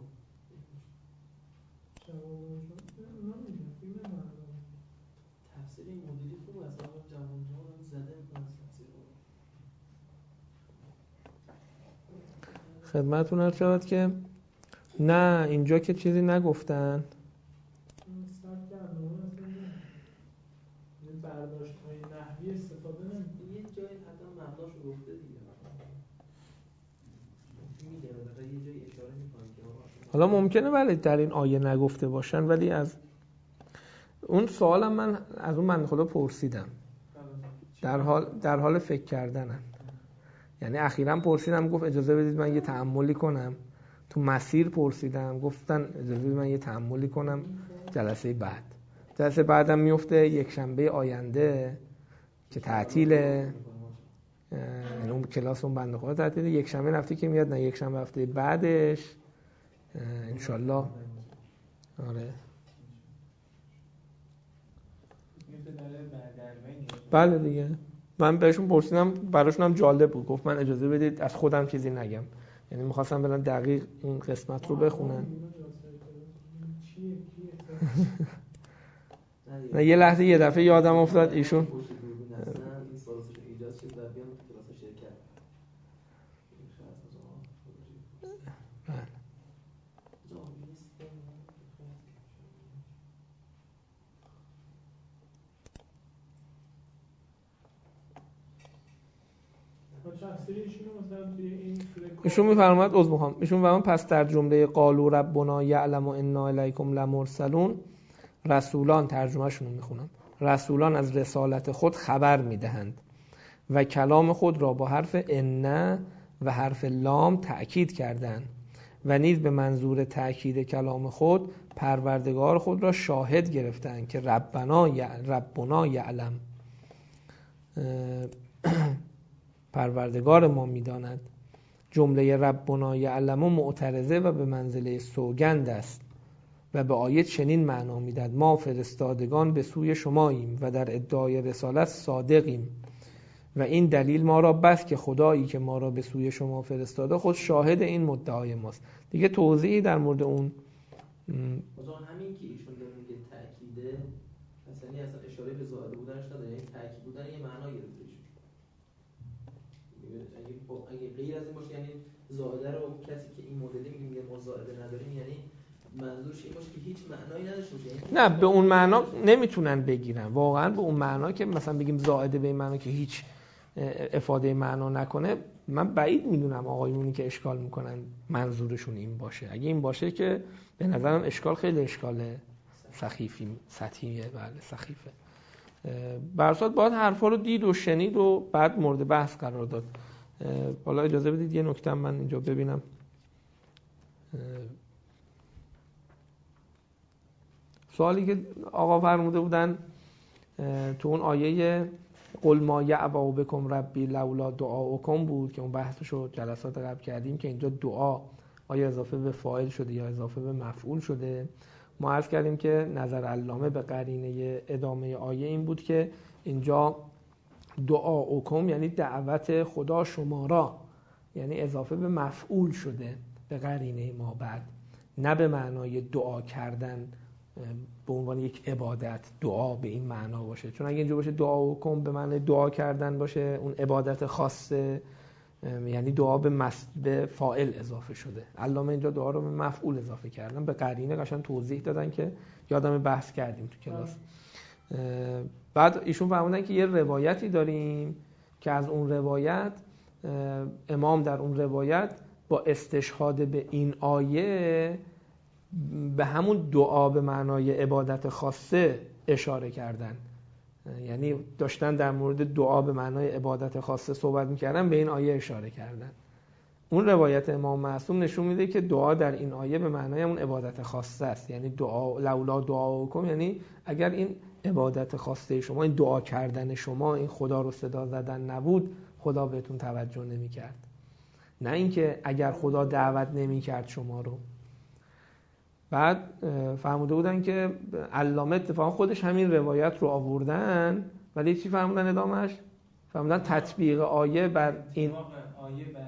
خدمتتون عرض شود که نه اینجا که چیزی نگفتن. برداشت های نحوی استفاده نمی‌کنه. یه جایی حتی مبناش رو گفته دیگه. میگه مثلا یه جایی اشاره می‌کنه که حالا ممکنه ولی در این آیه نگفته باشن، ولی از اون سوالم من از اون من خدا پرسیدم در حال در حال فکر کردنم. یعنی اخیراً پرسیدم گفت اجازه بدید من یه تأملی کنم، تو مسیر پرسیدم گفتن اجازه بدید من یه تأملی کنم جلسه بعد. جلسه بعدم میفته یک شنبه آینده که تعطیله، یعنی اون کلاس اون بنده خدا تعطیله. یک شنبه هفته که میاد، نه یک شنبه هفته بعدش انشالله. آره بله دیگه. من بهشون پرسیدم، براشون هم جالب بود، گفت من اجازه بدید از خودم چیزی نگم، یعنی میخواستم برن دقیق این قسمت رو بخونن. نه یه لحظه یه دفعه یادم افتاد ایشون ایشون میفرماید عذر میخوام ایشون میفرماید پس در جمله قالوا ربنا یعلم انا الیکم لمرسلون، رسولان ترجمهشون رو میخونم، رسولان از رسالت خود خبر میدهند و کلام خود را با حرف ان و حرف لام تأکید کردند و نیز به منظور تأکید کلام خود پروردگار خود را شاهد گرفتند که ربنا ربنا یعلم، پروردگار ما میداند. جمله ربنا یعلم معترضه و به منزله سوگند است و به آیه چنین معنا میداد ما فرستادگان به سوی شماییم و در ادعای رسالت صادقیم و این دلیل ما را بس که خدایی که ما را به سوی شما فرستاده خود شاهد این مدعای ماست. دیگه توضیحی در مورد اون مثلا همین که ایشون داره میگه تأکیده، مثلا اصلا اشاره به زائده بودنش نداره، یعنی تأکید بودن یه معنا گرفته ایشون. اگه اگه غیر از این باشه، یعنی زائده رو کسی که این مدلی میگه ما زائده نداریم، یعنی منظورش این باشه که هیچ معنایی نداشته باشه. نه، به اون معنا نمیتونن بگیرن واقعا. به اون معنا که مثلا بگیم زائده به این معنا که هیچ افاده معنا نکنه، من بعید میدونم آقایونی که اشکال میکنن منظورشون این باشه. اگه این باشه که به نظرم اشکال خیلی اشکال سخیفی سطحیه. بله سخیفه. برصد باید حرفا رو دید و شنید و بعد مورد بحث قرار داد. حالا اجازه بدید یه نکته من اینجا ببینم. سوالی که آقا فرموده بودن تو اون آیه قل ما یعبأ بکم ربی لولا دعاؤکم بود که اون بحثشو جلسات قبل کردیم که اینجا دعا آیا اضافه به فاعل شده یا اضافه به مفعول شده. ما عرض کردیم که نظر علامه به قرینه ادامه آیه این بود که اینجا دعاؤکم یعنی دعوت خدا شما را، یعنی اضافه به مفعول شده به قرینه ما بعد، نه به معنای دعا کردن به عنوان یک عبادت دعا به این معنا باشه. چون اگه اینجا باشه دعاؤکم به معنای دعا کردن باشه، اون عبادت خاصه، یعنی دعا به مس... به فاعل اضافه شده. علامه اینجا دعا رو به مفعول اضافه کردن، به قرینه قشنگ توضیح دادن که یادم بحث کردیم تو کلاس. بعد ایشون فرمودن که یه روایتی داریم که از اون روایت امام در اون روایت با استشهاد به این آیه به همون دعا به معنای عبادت خاصه اشاره کردن. یعنی داشتن در مورد دعا به معنای عبادت خاصه صحبت میکردن، به این آیه اشاره کردن. اون روایت امام معصوم نشون میده که دعا در این آیه به معنای اون عبادت خاصه است. یعنی دعا لولا دعاؤکم، یعنی اگر این عبادت خاصه شما، این دعا کردن شما، این خدا رو صدا زدن نبود، خدا بهتون توجه نمیکرد. نه اینکه اگر خدا دعوت نمیکرد شما رو. بعد فهمیده بودن که علامه اتفاقا خودش همین روایت رو آوردن، ولی چی فهمیدن ادامهش؟ فهمیدن تطبیق آیه بر این آیه بر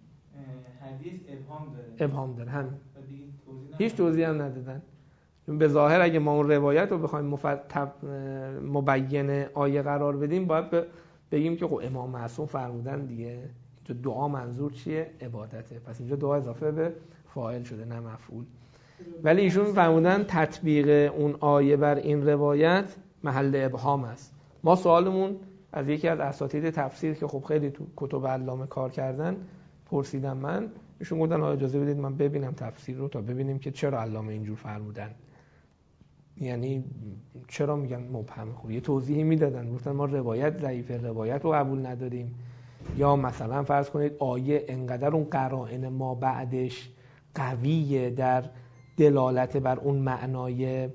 حدیث ابهام داره. ابهام داره همین. هیچ توضیح هم ندادن. چون به ظاهر اگه ما اون روایت رو بخوایم مفتب مبین آیه قرار بدیم، باید بگیم که خب امام معصوم فرمودن دیگه. اینجا دعا منظور چیه؟ عبادته. پس اینجا دعا اضافه به فاعل شده نه مفعول. ولی ایشون فرمودن تطبیق اون آیه بر این روایت محل ابهام است. ما سوالمون از یکی از اساتید تفسیر که خب خیلی تو کتب علامه کار کردن پرسیدم من، ایشون گفتن اجازه بدید من ببینم تفسیر رو تا ببینیم که چرا علامه اینجور فرمودن، یعنی چرا میگن مبهمه. خب یه توضیحی میدادن، گفتن ما روایت ضعیفه، روایت رو قبول نداریم، یا مثلا فرض کنید آیه انقدر اون قرائن ما بعدش قویه در دلالت بر اون معنای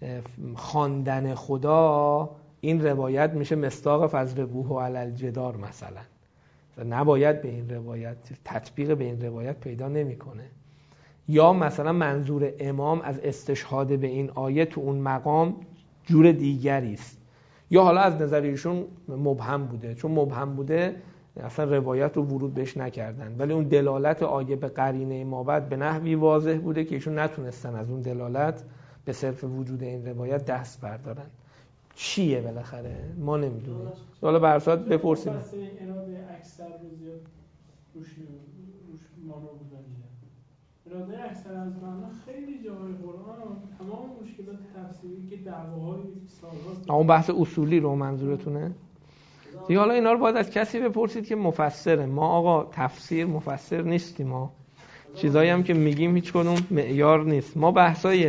خواندن خدا، این روایت میشه مصداق فضربوه علی الجدار مثلا، نباید به این روایت تطبیق به این روایت پیدا نمیکنه. یا مثلا منظور امام از استشهاد به این آیه تو اون مقام جور دیگری است، یا حالا از نظر ایشون مبهم بوده، چون مبهم بوده اصلا روایت رو ورود بهش نکردن، ولی اون دلالت آیه به قرینه ما بعد به نحوی واضح بوده که ایشون نتونستن از اون دلالت به صرف وجود این روایت دست بردارن. چیه بالاخره ما نمیدونیم. حالا برصد بپرسیم. بحث اراده اکثر رو زیاد روش روش مانو گذاشتن. اراده اکثر از معنا خیلی جاهای قرآن تمام مشکلات تفسیری که دعواهای سال‌هاست. اون بحث اصولی رو منظورتونه؟ دیگه حالا اینا رو باید از کسی بپرسید که مفسره. ما آقا تفسیر مفسر نیستیم، ما چیزایی هم که میگیم هیچ کدوم معیار نیست. ما بحثای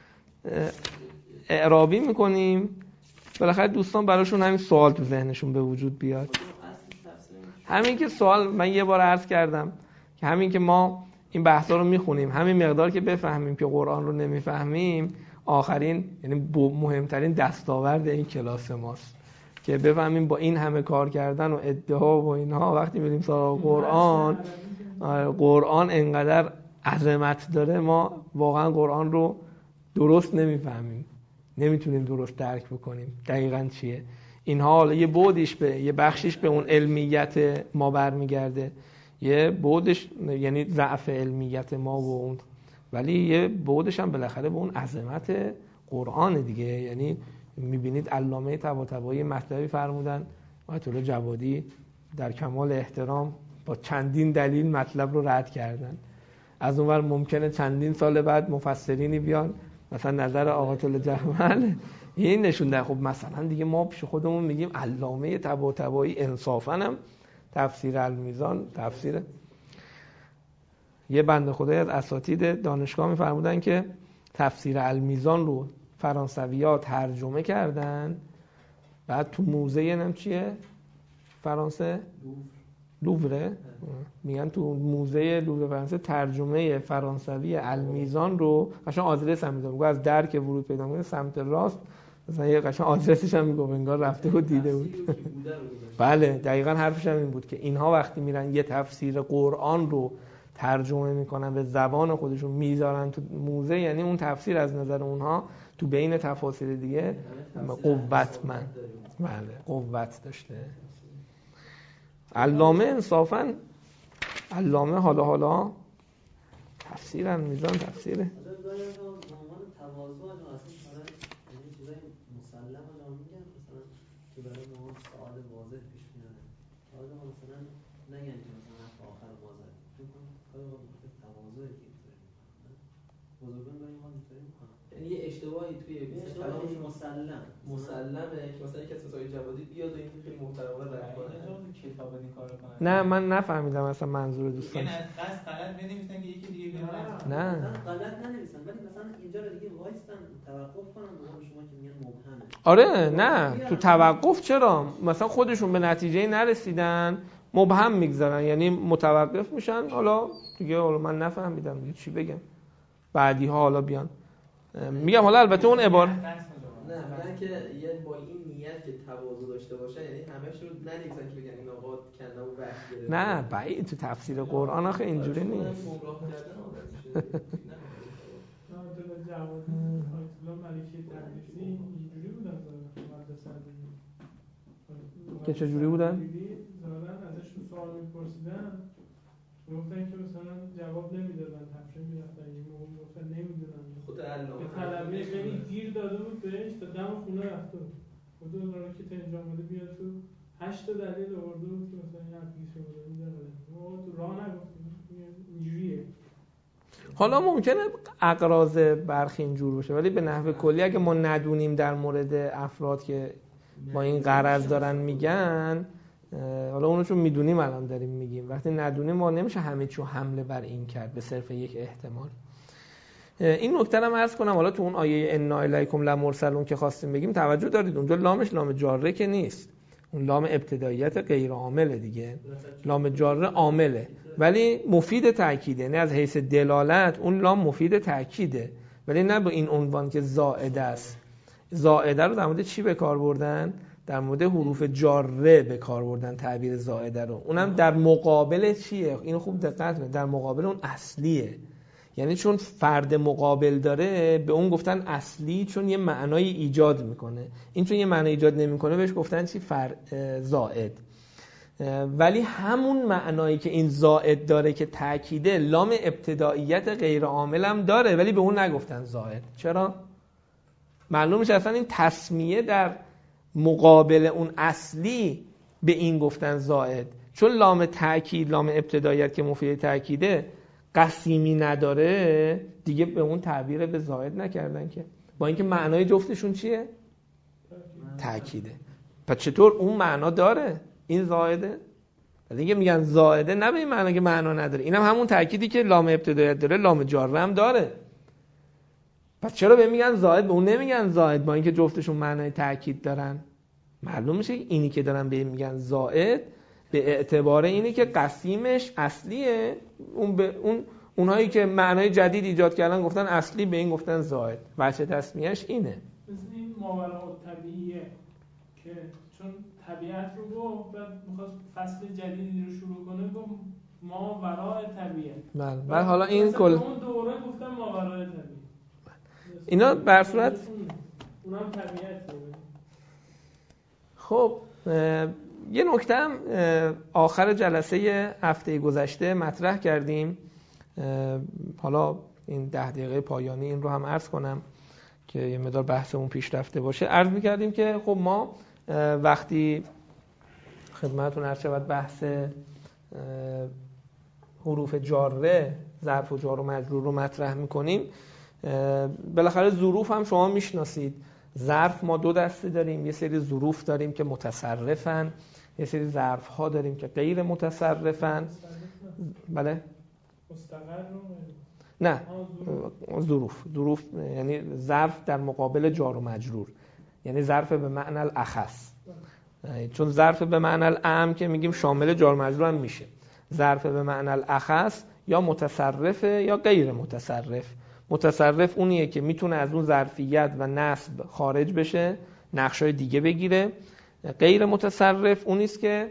اعرابی میکنیم، بالاخره دوستان براشون همین سوال تو ذهنشون به وجود بیاد. همین که سوال، من یه بار عرض کردم که همین که ما این بحثا رو میخونیم، همین مقدار که بفهمیم که قرآن رو نمیفهمیم، آخرین یعنی مهمترین دستاورد این کلاس ماست که بفهمیم با این همه کار کردن و ادعا و اینها وقتی میریم سراغ قرآن، قرآن انقدر عظمت داره ما واقعا قرآن رو درست نمیفهمیم، نمیتونیم درست درک بکنیم دقیقاً چیه. اینها حالا یه بعدش به یه بخشش به اون علمیت ما برمیگرده، یه بعدش یعنی ضعف علمیت ما و اون، ولی یه بعدش هم بالاخره به اون عظمت قرآن دیگه. یعنی میبینید علامه طباطبایی مطلبی فرمودن، آیت الله جوادی در کمال احترام با چندین دلیل مطلب رو رد کردن. از اونور ممکنه چندین سال بعد مفسرینی بیان مثلا نظر آیت الله جوادی این نشون ده. خب مثلا دیگه ما پیش خودمون میگیم علامه طباطبایی انصافاً هم تفسیر المیزان تفسیر یه بنده خدای از اساتید دانشگاه میفرمودن که تفسیر المیزان رو فرانسوی‌ها ترجمه کردن، بعد تو موزه نم چیه فرانسه لووره میگن تو موزه لوور فرانسه ترجمه فرانسوی المیزان رو قشنگ آدرس هم میدن، میگه از در که ورود پیدا می‌کنه سمت راست، مثلا یه قشنگ آدرسش هم میگه انگار رفته و دیده بود. بله دقیقاً حرفش هم این بود که اینها وقتی میرن یه تفسیر قرآن رو ترجمه میکنن به زبان خودشون میذارن تو موزه، یعنی اون تفسیر از نظر اونها تو بین تفاسیر دیگه قوتمند، بله قوت داشته. علامه انصافاً علامه حالا حالا تفسیر المیزان تفسیره مسلم رو میگن مثلا که برای ما سوال واضح پیش میاد، حالا مثلا نگن که مثلا حرف آخر واضح چون کاری با تواضع که اینطوری میکنن بزرگان برای ما اینطوری میکنن، یعنی یه اشتباهی توی کلامش مسلم مسلمه که مثلا کسی مثل جوادی بیاد و این خیلی محترمانه رد کنه کتاب این کارو کنه. نه من نفهمیدم اصلا منظور دوستان. یعنی از قصد غلط بنویسن که یکی دیگه بیاد. نه غلط ننویسن ولی مثلا اینجا رو دیگه وایستن توقف کنن به قول شما که میگن مبهمه. آره نه تو توقف چرا؟ مثلا خودشون به نتیجه نرسیدن مبهم میگذارن، یعنی متوقف میشن، حالا دیگه حالا من نفهمیدم دیگه چی بگم، بعدی ها حالا بیان میگم. حالا البته اون عبارت نه میگن که یه با این نیت که تواضع داشته باشن، یعنی همش رو ننویسن که بگن این آقا کندم و بحث گرفت. نه بعید تو تفسیر قرآن آخه اینجوری نیست. گمراه کردن آدم میشه. نه تو جوادی آیت الله ملکی تبریزی اینجوری بودن مدرسه که چجوری بودن؟ ظاهرا ازشون سوال میپرسیدن گفتن که مثلا جواب نمیدادن، تفسیر میرفتن یه موقع گفتن نمیدونن. خود علامه طلبه یعنی گیر داده بود بهش تا دم خونه رفته بود. خود اون که تا اینجا اومده بیاد تو هشت تا دلیل آورده بود که مثلا این حرفی که شما دارید ما تو راه نگفتیم اینجوریه. حالا ممکنه اقراض برخی اینجور باشه، ولی به نحو کلی اگه ما ندونیم در مورد افراد که با این غرض دارن میگن، حالا اونو چون میدونیم الان داریم میگیم، وقتی ندونیم ما نمیشه همه چیو حمله بر این کرد به صرف یک احتمال. این نکته رو عرض کنم. حالا تو اون آیه انا الیکم لمرسلون که خواستیم بگیم توجه دارید اونجا لامش لام جاره که نیست، اون لام ابتداییت غیر عامله دیگه، لام جاره عامله ولی مفید تأکیده، نه از حیث دلالت اون لام مفید تأکیده ولی نه به این عنوان که زائده است. زائده رو در مورد چی به کار بردن؟ در مورد حروف جاره به کار بردن تعبیر زائده رو، اونم در مقابل چیه؟ اینو خوب دقت کنید، در مقابل اون اصلیه. یعنی چون فرد مقابل داره به اون گفتن اصلی، چون یه معنای ایجاد میکنه. این چون یه معنای ایجاد نمیکنه بهش گفتن چی؟ فر... زائد. ولی همون معنایی که این زائد داره که تأکیده، لام ابتداییت غیر عامل هم داره ولی به اون نگفتن زائد. چرا؟ معلوم میشه اصلا این تسمیه در مقابل اون اصلی به این گفتن زائد، چون لام تأکید، لام ابتداییت که مفید تأکیده قسیمی نداره دیگه به اون تعبیر به زائد نکردن که، با اینکه معنای جفتشون چیه؟ تأکیده. پس چطور اون معنا داره این زائده؟ دیگه میگن زائده نه به این معنا که معنا نداره، اینم هم همون تأکیدی که لام ابتداییت داره لام جاره هم داره. پس چرا به میگن زائد به اون نمیگن زائد با اینکه جفتشون معنای تأکید دارن؟ معلوم میشه اینی که دارن به این میگن زائد به اعتبار اینی که قسیمش اصلیه، اون به اون اونهایی که معنای جدید ایجاد کردن گفتن اصلی به این گفتن زائد. وجه تسمیهش اینه. مثل این ماوراء الطبیعیه که چون طبیعت رو گفت بعد می‌خواست فصل جدیدی رو شروع کنه گفت ماوراء طبیعه. بله. بعد حالا این کل اون دوره گفتن ماوراء طبیعه. اینا بر صورت اونم طبیعته. خب یه نکته هم آخر جلسه هفته گذشته مطرح کردیم، حالا این ده دقیقه پایانی این رو هم عرض کنم که یه مقدار بحثمون پیش رفته باشه. عرض می‌کردیم که خب ما وقتی خدمتتون عرض شود بحث حروف جاره، ظرف و جار و مجرور رو مطرح می‌کنیم، بالاخره ظروف هم شما میشناسید. ظرف ما دو دسته داریم، یه سری ظروف داریم که متصرفن، یه سری ظرف ها داریم که غیر متصرفن. بله مستقر نه ظروف ظروف یعنی ظرف در مقابل جار و مجرور، یعنی ظرف به معنی الاخص، چون ظرف به معنی الاعم که میگیم شامل جار و مجرور هم میشه. ظرف به معنی الاخص یا متصرفه یا غیر متصرف. متصرف اونیه که میتونه از اون ظرفیت و نصب خارج بشه، نقشای دیگه بگیره. غیر متصرف اونیست که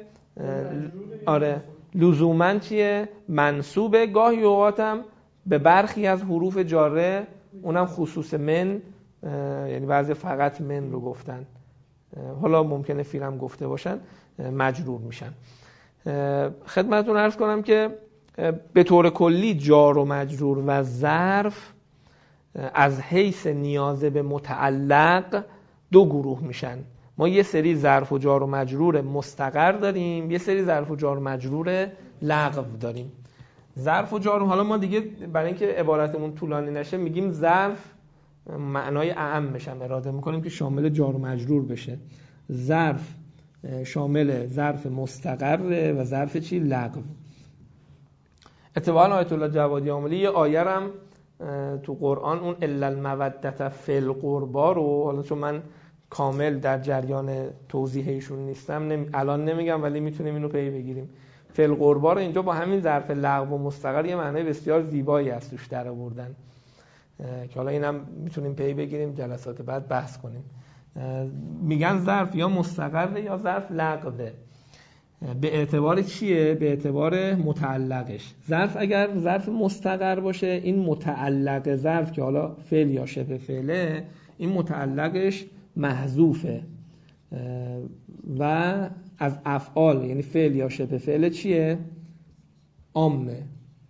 آره لزوماً چیه؟ منصوبه، گاهی اوقاتم به برخی از حروف جاره، اونم خصوص من، یعنی بعضی فقط من رو گفتن، حالا ممکنه فیرم گفته باشن، مجرور میشن. خدمتتون عرض کنم که به طور کلی جار و مجرور و ظرف از حیث نیازه به متعلق دو گروه میشن. ما یه سری ظرف و جار و مجرور مستقر داریم، یه سری ظرف و جار و مجرور لغو داریم. ظرف و جار، حالا ما دیگه برای اینکه عبارتمون طولانی نشه میگیم ظرف معنای اعمش هم اراده میکنیم که شامل جار و مجرور بشه. ظرف شامل ظرف مستقر و ظرف چی؟ لغو. اتفاقا آیت الله جوادی عاملی یه آیه هم تو قرآن، اون الا المودة فی القربا رو، حالا چون من کامل در جریان توضیح ایشون نیستم نمی... الان نمیگم، ولی میتونیم اینو پی بگیریم. فی القربا رو اینجا با همین ظرف لغو و مستقر یه معنی بسیار زیبایی از توش در آوردن که حالا اینم میتونیم پی بگیریم، جلسات بعد بحث کنیم. میگن ظرف یا مستقره یا ظرف لغوه. به اعتبار چیه؟ به اعتبار متعلقش. ظرف اگر ظرف مستقر باشه، این متعلق ظرف که حالا فعل یا شبه فعله، این متعلقش محذوفه و از افعال، یعنی فعل یا شبه فعل چیه؟ عامه،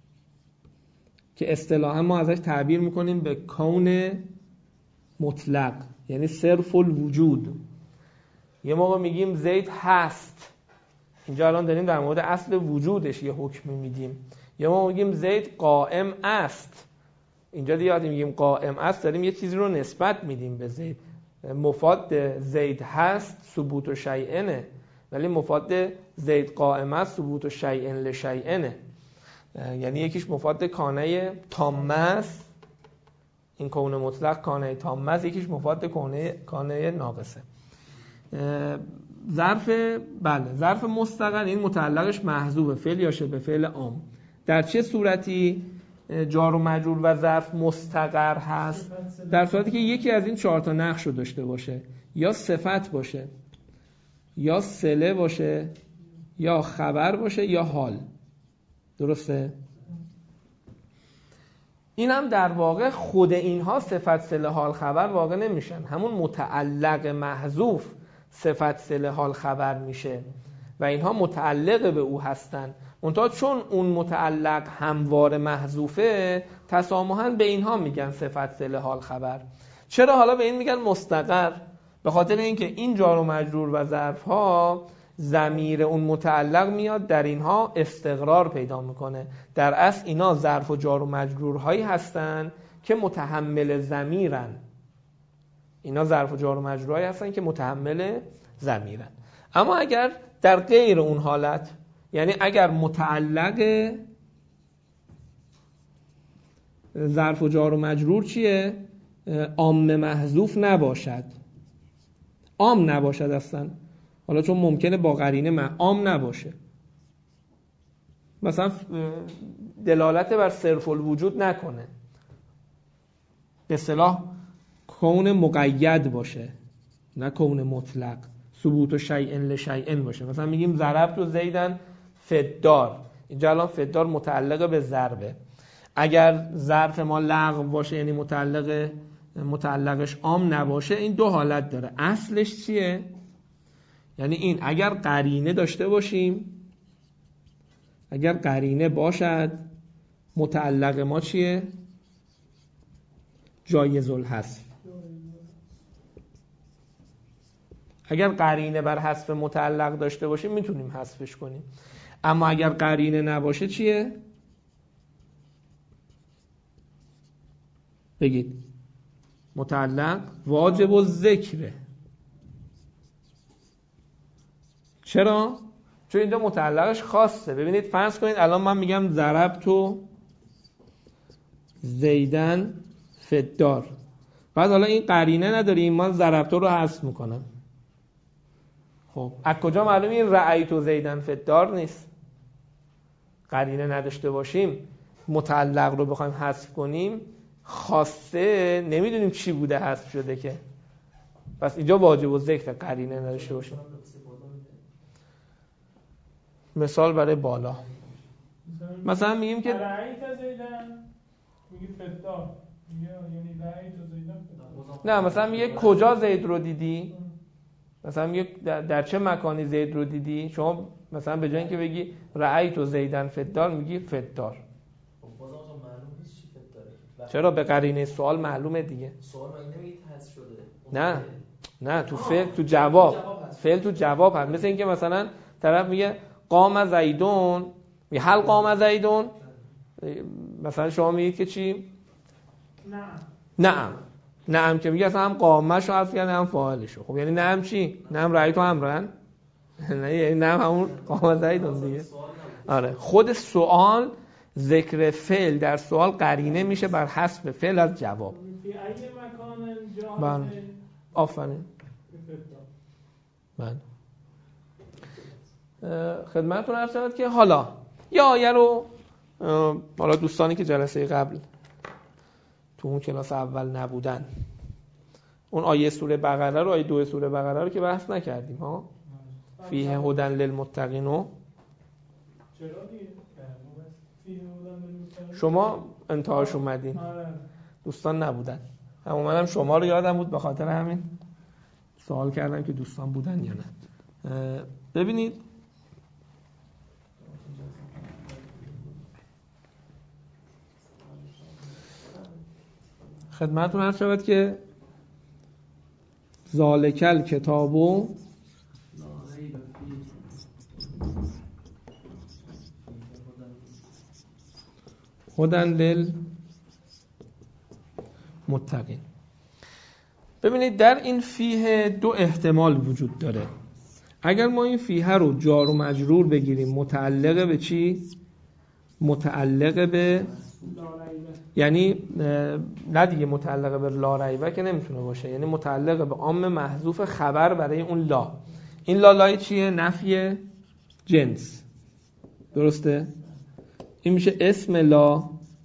که اصطلاحا ما ازش تعبیر میکنیم به کون مطلق، یعنی صرف الوجود. یه موقع میگیم زید هست، اینجا الان داریم در مورد اصل وجودش یه حکمی میدیم. یه موقع میگیم زید قائم است، اینجا دیگه میگیم قائم است، داریم یه چیزی رو نسبت میدیم به زید. مفاد زید هست ثبوت و شیئنه، ولی مفاد زید قائم است ثبوت و شیئن لشیئنه، یعنی یکیش مفاد کانه تامه است، این کون مطلق کانه تامه است، یکیش مفاد کانه کانه ناقصه. ظرف بله ظرف مستقر این متعلقش محذوفه، فعل یا شبه فعل عام. در چه صورتی جار و مجرور و ظرف مستقر هست؟ در صورتی که یکی از این چهار تا نقش رو داشته باشه، یا صفت باشه، یا صله باشه، یا خبر باشه، یا حال. درسته؟ این هم در واقع خود اینها صفت، صله، حال، خبر واقع نمیشن، همون متعلق محذوف صفت، صله، حال، خبر میشه و اینها متعلق به او هستن. منتها چون اون متعلق هموار محذوفه، تسامحاً به اینها میگن صفت، صله، حال، خبر. چرا حالا به این میگن مستقر؟ به خاطر اینکه این جار و مجرور و ظرف ها ضمیر اون متعلق میاد در اینها استقرار پیدا میکنه. در اصل اینا ظرف و جار و مجرورهایی هستن که متحمل ضمیرن. اینا ظرف و جار و مجرورهایی هستن که متحمل ضمیرن. اما اگر در غیر اون حالت، یعنی اگر متعلق ظرف و جار و مجرور چیه؟ عام محذوف نباشد، عام نباشد اصلا، حالا چون ممکنه با قرینه عام نباشه، مثلا دلالت بر صرف الوجود نکنه، به اصطلاح کون مقید باشه نه کون مطلق، ثبوت و شیئن لشیئن باشه. مثلا میگیم ضربت و زیدن فدار، اینجا الان فدار متعلق به ضربه. اگر ظرف ما لغو باشه، یعنی متعلق متعلقش عام نباشه، این دو حالت داره. اصلش چیه؟ یعنی این اگر قرینه داشته باشیم، اگر قرینه باشد متعلق ما چیه؟ جایز الحذف. اگر قرینه بر حذف متعلق داشته باشیم میتونیم حذفش کنیم، اما اگر قرینه نباشه چیه؟ بگید. متعلق واجب الذکره. چرا؟ چون اینجا متعلقش خاصه. ببینید فرض کنید الان من میگم ضربت زیدن فی الدار، بعد حالا این قرینه نداریم، من ضربت رو حذف میکنم. خب از کجا معلومه این رأیت زیدن فی الدار نیست؟ قرینه نداشته باشیم متعلق رو بخوایم حذف کنیم، خاصه نمیدونیم چی بوده حذف شده که، پس اینجا واجب الذکر قرینه نداشته باشیم. مثال برای بالا مثلا میگیم که رأیت زیدن میگی فدار، یعنی رأیت زیدن فدار. نه مثلا میگه کجا زید رو دیدی، مثلا میگه در, در چه مکانی زید رو دیدی. شما مثلا به جای اینکه بگی رأیت زیدن فدار میگی فدار. بازم معلوم نیست چی فداره. چرا؟ به قرینه سوال معلومه دیگه. سوال مگه نمیگید حذف شده؟ نه نه تو فعل تو جواب، فعل تو جواب هست. مثل اینکه مثلا طرف میگه قام زیدون، میگه هل قام زیدون، مثلا شما میگید که چی؟ نه نعم. نعم که میگه اصلا هم قامش رو حذف کرده هم فاعلشو. خب یعنی نعم چی؟ نعم رأیت تو امرن؟ نه یعنی نعم همون قام زیدون دیگه. آره خود سوال ذکر فعل در سوال قرینه میشه بر حذف فعل از جواب. بله آفرین. بله خدمتتون عرض شود که حالا یه آیه رو، حالا دوستانی که جلسه قبل تو اون کلاس اول نبودن، اون آیه سوره بقره رو، آیه دو سوره بقره رو که بحث نکردیم ها، فیه هدی للمتقین. و شما انتهاش اومدین، دوستان نبودن. اما منم شما رو یادم بود، به خاطر همین سوال کردم که دوستان بودن یا نه. ببینید خدمتتون عرض شود که ذالک الکتاب هدی للمتقین. ببینید در این فیه دو احتمال وجود داره. اگر ما این فیه رو جار و مجرور بگیریم متعلق به چی؟ متعلق به، یعنی نه دیگه متعلق به لا ریبه که نمیتونه باشه، یعنی متعلق به عام محذوف خبر برای اون لا. این لا لای چیه؟ نفی جنس، درسته؟ این میشه اسم لا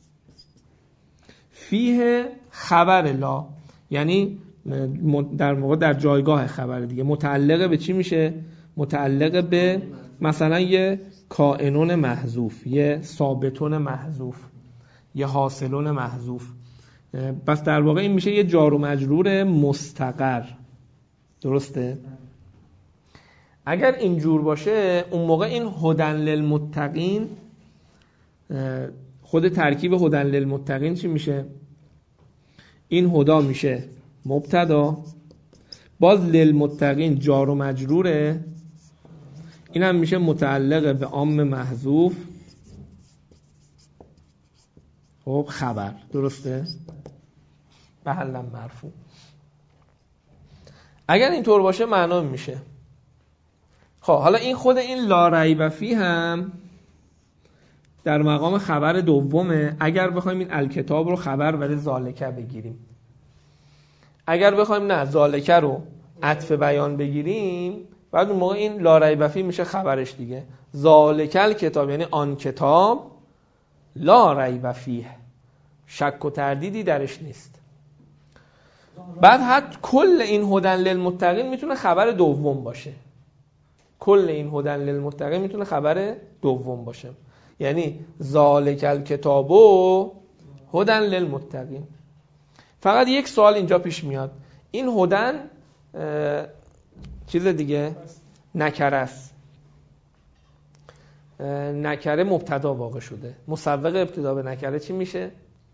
فیه خبر لا، یعنی در موقع در جایگاه خبر دیگه. متعلق به چی میشه؟ متعلق به مثلا یه کائنون محذوف، یه ثابتون محذوف، یه حاصلون محذوف. پس در واقع این میشه یه جار و مجرور مستقر، درسته؟ اگر اینجور باشه اون موقع این هدی للمتقین، خود ترکیب هدی للمتقین چی میشه؟ این هدا میشه مبتدا، باز للمتقین جار و مجروره، این هم میشه متعلق به عام محذوف، خب خبر، درسته؟ محلا مرفوع. اگر اینطور باشه معنا میشه. خب حالا این خود این لا ریب فی هم در مقام خبر دومه. اگر بخوایم این الکتاب رو خبر برای ذالکه بگیریم، اگر بخوایم نه ذالکه رو عطف بیان بگیریم، بعد اون موقع این لا ریب فی میشه خبرش دیگه. ذالک الکتاب یعنی آن کتاب، لا ریب فیه، شک و تردیدی درش نیست. بعد حتی کل این هدی للمتقین میتونه خبر دوم باشه. کل این هدی للمتقین میتونه خبر دوم باشه، یعنی ذالک الکتاب هدی للمتقین. فقط یک سوال اینجا پیش میاد، این هدن چیز دیگه نکره است. نکره مبتدا واقع شده، مسوق ابتدا به نکره چی میشه؟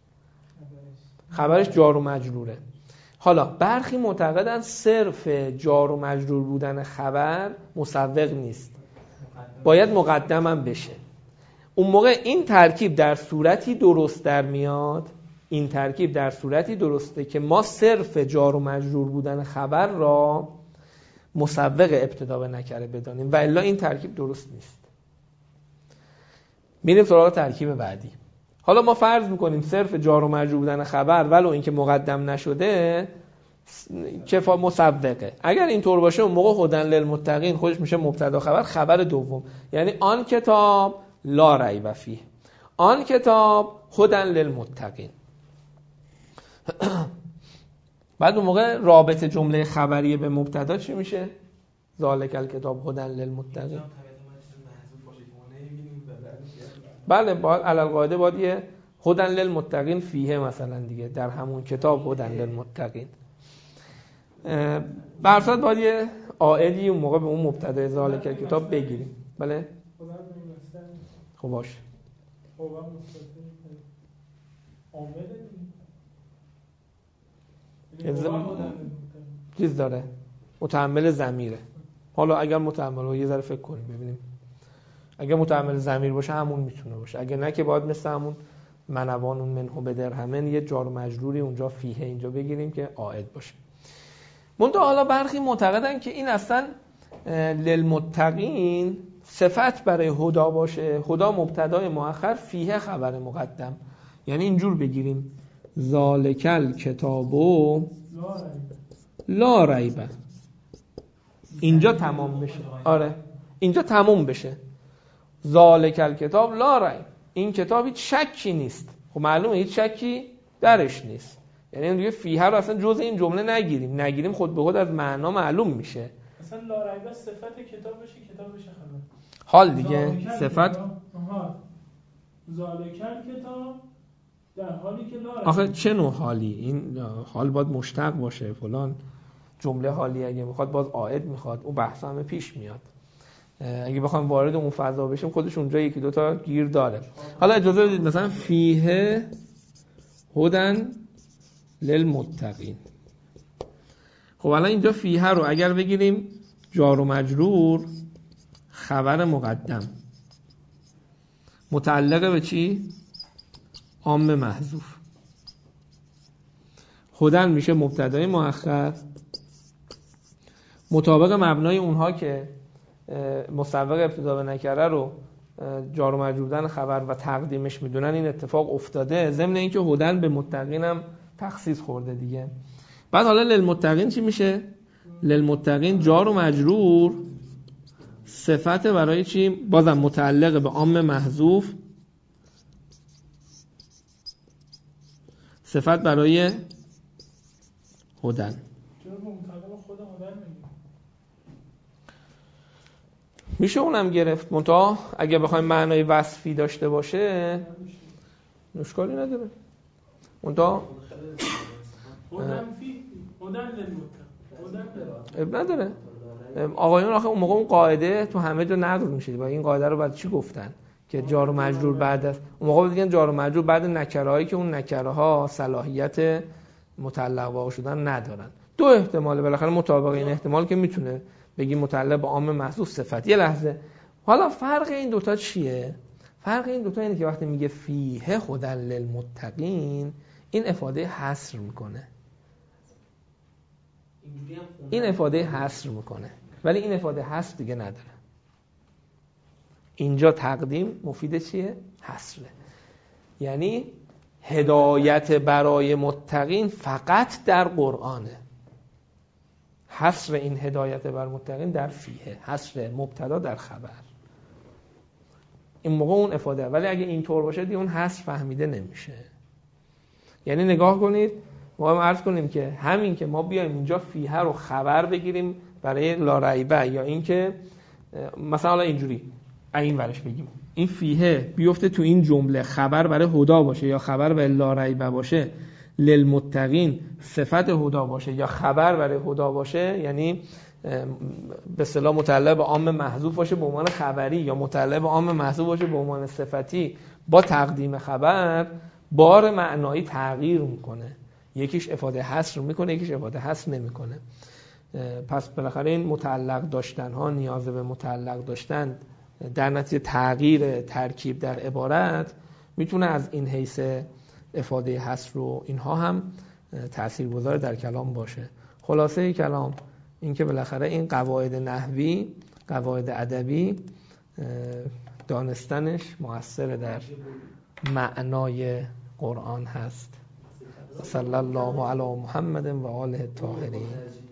خبرش جار و مجروره. حالا برخی معتقدن صرف جار و مجرور بودن خبر مسوق نیست، باید مقدم هم بشه. اون موقع این ترکیب در صورتی درست در میاد، این ترکیب در صورتی درسته که ما صرف جار و مجرور بودن خبر را مسوق ابتدا به نکره بدانیم و الا این ترکیب درست نیست. میریم سراغ ترکیب بعدی. حالا ما فرض میکنیم صرف جار و مجرور بودن خبر ولو اینکه مقدم نشده کفا مسوقه. اگر اینطور باشه اون موقع هدی للمتقین خودش میشه مبتدا خبر، خبر دوم، یعنی آن کتاب لا ریب فیه، آن کتاب هدی للمتقین. بعد اون موقع رابط جمله خبریه به مبتدا چی میشه؟ ذالک الکتاب هدی للمتقین. بله، باید علی القاعده باید یه هدی للمتقین فیه مثلا دیگه، در همون کتاب هدی للمتقین. برصد باید یه عائدی اون موقع به اون مبتدا ذالک الکتاب بگیریم. بله خب باشه. چیز داره متحمل ضمیره. حالا اگر متحمل رو یه ذره فکر کنیم ببینیم، اگر متحمل ضمیر باشه همون میتونه باشه، اگر نه که باید مثل همون منوانون منه بدرهمن یه جار مجروری اونجا فیه اینجا بگیریم که عائد باشه. منتها حالا برخی معتقدن که این اصلا للمتقین صفت برای هدا باشه، هدا مبتدای مؤخر، فیه خبر مقدم، یعنی اینجور بگیریم ذالک الکتابو لا ریب، اینجا تمام بشه. آره اینجا تمام بشه، ذالک الکتاب لا ریب، این کتاب هیچ شکی نیست. خب معلومه هیچ شکی درش نیست، یعنی این دیگه فیه رو اصلا جزء این جمله نگیریم، نگیریم خود به خود از معنا معلوم میشه. اصلا لا ریب صفت کتاب بشه، کتاب بشه خبر. حال دیگه صفت ذالک الکتاب در حالی که لا ریب. آخه چه نوع حالی؟ این حال باید مشتق باشه فلان، جمله حالی اگه میخواد باز عائد میخواد، اون بحث همه پیش میاد. اگه بخوایم وارد اون فضا بشیم خودش اونجا یکی دو تا گیر داره. حالا اجازه بدید مثلا فیه هدی للمتقین. خب الان اینجا فیه رو اگر بگیریم جار و مجرور خبر مقدم متعلق به چی؟ عام محذوف. هدی میشه مبتدای مؤخر مطابق مبنای اونها که مسوق ابتدا به نکره رو جار و مجرور بودن خبر و تقدیمش میدونن، این اتفاق افتاده. ضمن اینکه هدی به متقین هم تخصیص خورده دیگه. بعد حالا للمتقین چی میشه؟ للمتقین جار و مجرور صفت برای چی؟ بازم متعلق به عام محذوف، صفت برای هدی. میشه اونم گرفت، منتها اگه بخوایم معنای وصفی داشته باشه مشکلی نداره. منتها اب نداره. آقایون آخه اون موقع اون قاعده تو همه جا نقض میشه و این قاعده رو بعد چی گفتن که جار و مجرور بعد از اون موقع دیگه جار و مجرور بعد نکره‌هایی که اون نکره‌ها صلاحیت متعلق واقع شدن ندارن. دو احتماله بالاخره مطابق این احتمال که میتونه بگیم متعلق به عام محذوف صفت. یه لحظه، حالا فرق این دوتا چیه؟ فرق این دوتا اینه که وقتی میگه فیه هدی للمتقین این افاده حصر میکنه، این افاده حصر میکنه، ولی این افاده حصر دیگه نداره. اینجا تقدیم مفید چیه؟ حصره. یعنی هدایت برای متقین فقط در قرآنه، حصر این هدایت بر متقین در فیه، حصر مبتدا در خبر. این موقع اون افاده، ولی اگه اینطور باشه دیگه اون حصر فهمیده نمیشه. یعنی نگاه کنید، ما هم عرض کنیم که همین که ما بیایم اینجا فیه رو خبر بگیریم برای لا ریبه، یا این که مثلا اینجوری این ورش بگیم این فیه بیفته تو این جمله خبر برای هدا باشه یا خبر برای لا ریبه باشه، للمتقین صفت هدا باشه یا خبر برای هدا باشه، یعنی به اصطلاح متعلق به عام محذوف باشه به عنوان خبری یا متعلق به عام محذوف باشه به عنوان صفتی با تقدیم خبر بار معنایی تغییر میکنه، یکیش افاده حصر میکنه یکیش افاده حصر نمیکنه. پس بالاخره این متعلق داشتن ها نیاز به متعلق داشتن در نتیجه تغییر ترکیب در عبارت میتونه از این حیث افاده حصر و اینها هم تاثیرگذار در کلام باشه. خلاصه کلام این که بالاخره این قواعد نحوی، قواعد ادبی دانستنش مؤثر در معنای قرآن هست. صلی الله علی محمد و آله الطاهرین.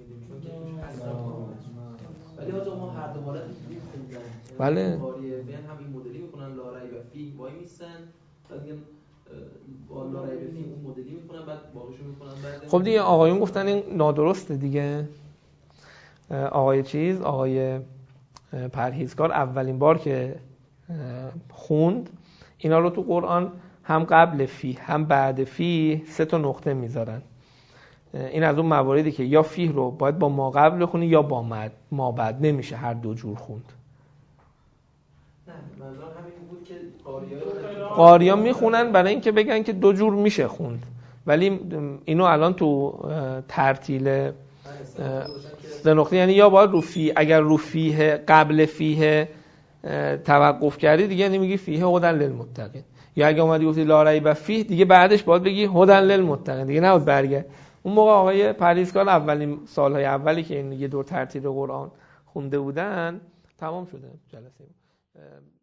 ولی آقا ما هر دو حالت می‌خوندن. بله. کاریه بین هم این مدلی می‌کنن لا ریب فی وای میسن، بعد میگن با لا ریب فی اون مدلی می‌کنن بعد باقیشو می‌کنن بعد. خب دیگه آقایون گفتن این نادرسته دیگه. آقای چیز آقای پرهیزکار اولین بار که خوند اینا رو تو قرآن هم قبل فی هم بعد فی سه تا نقطه میذارن. این از اون مواردی که یا فی رو باید با ما قبل خونی یا با ما بعد، نمیشه هر دو جور خوند. نه منظورم همین بود که قاری‌ها قاری‌ها میخونن برای اینکه بگن که دو جور میشه خوند، ولی اینو الان تو ترتیل سه نقطه یعنی یا باید رو فی، اگر رو فیه قبل فیه توقف کردی دیگه نمیگی فیه هدی للمتقین، یا اگه اومدی گفتی لا ریب فیه دیگه بعدش باید بگی هدی للمتقین دیگه، نباید برگرد. اون موقع آقای پرهیزکار اولین سالهای اولی که این یه دور ترتیل قرآن خونده بودن تمام شده جلسه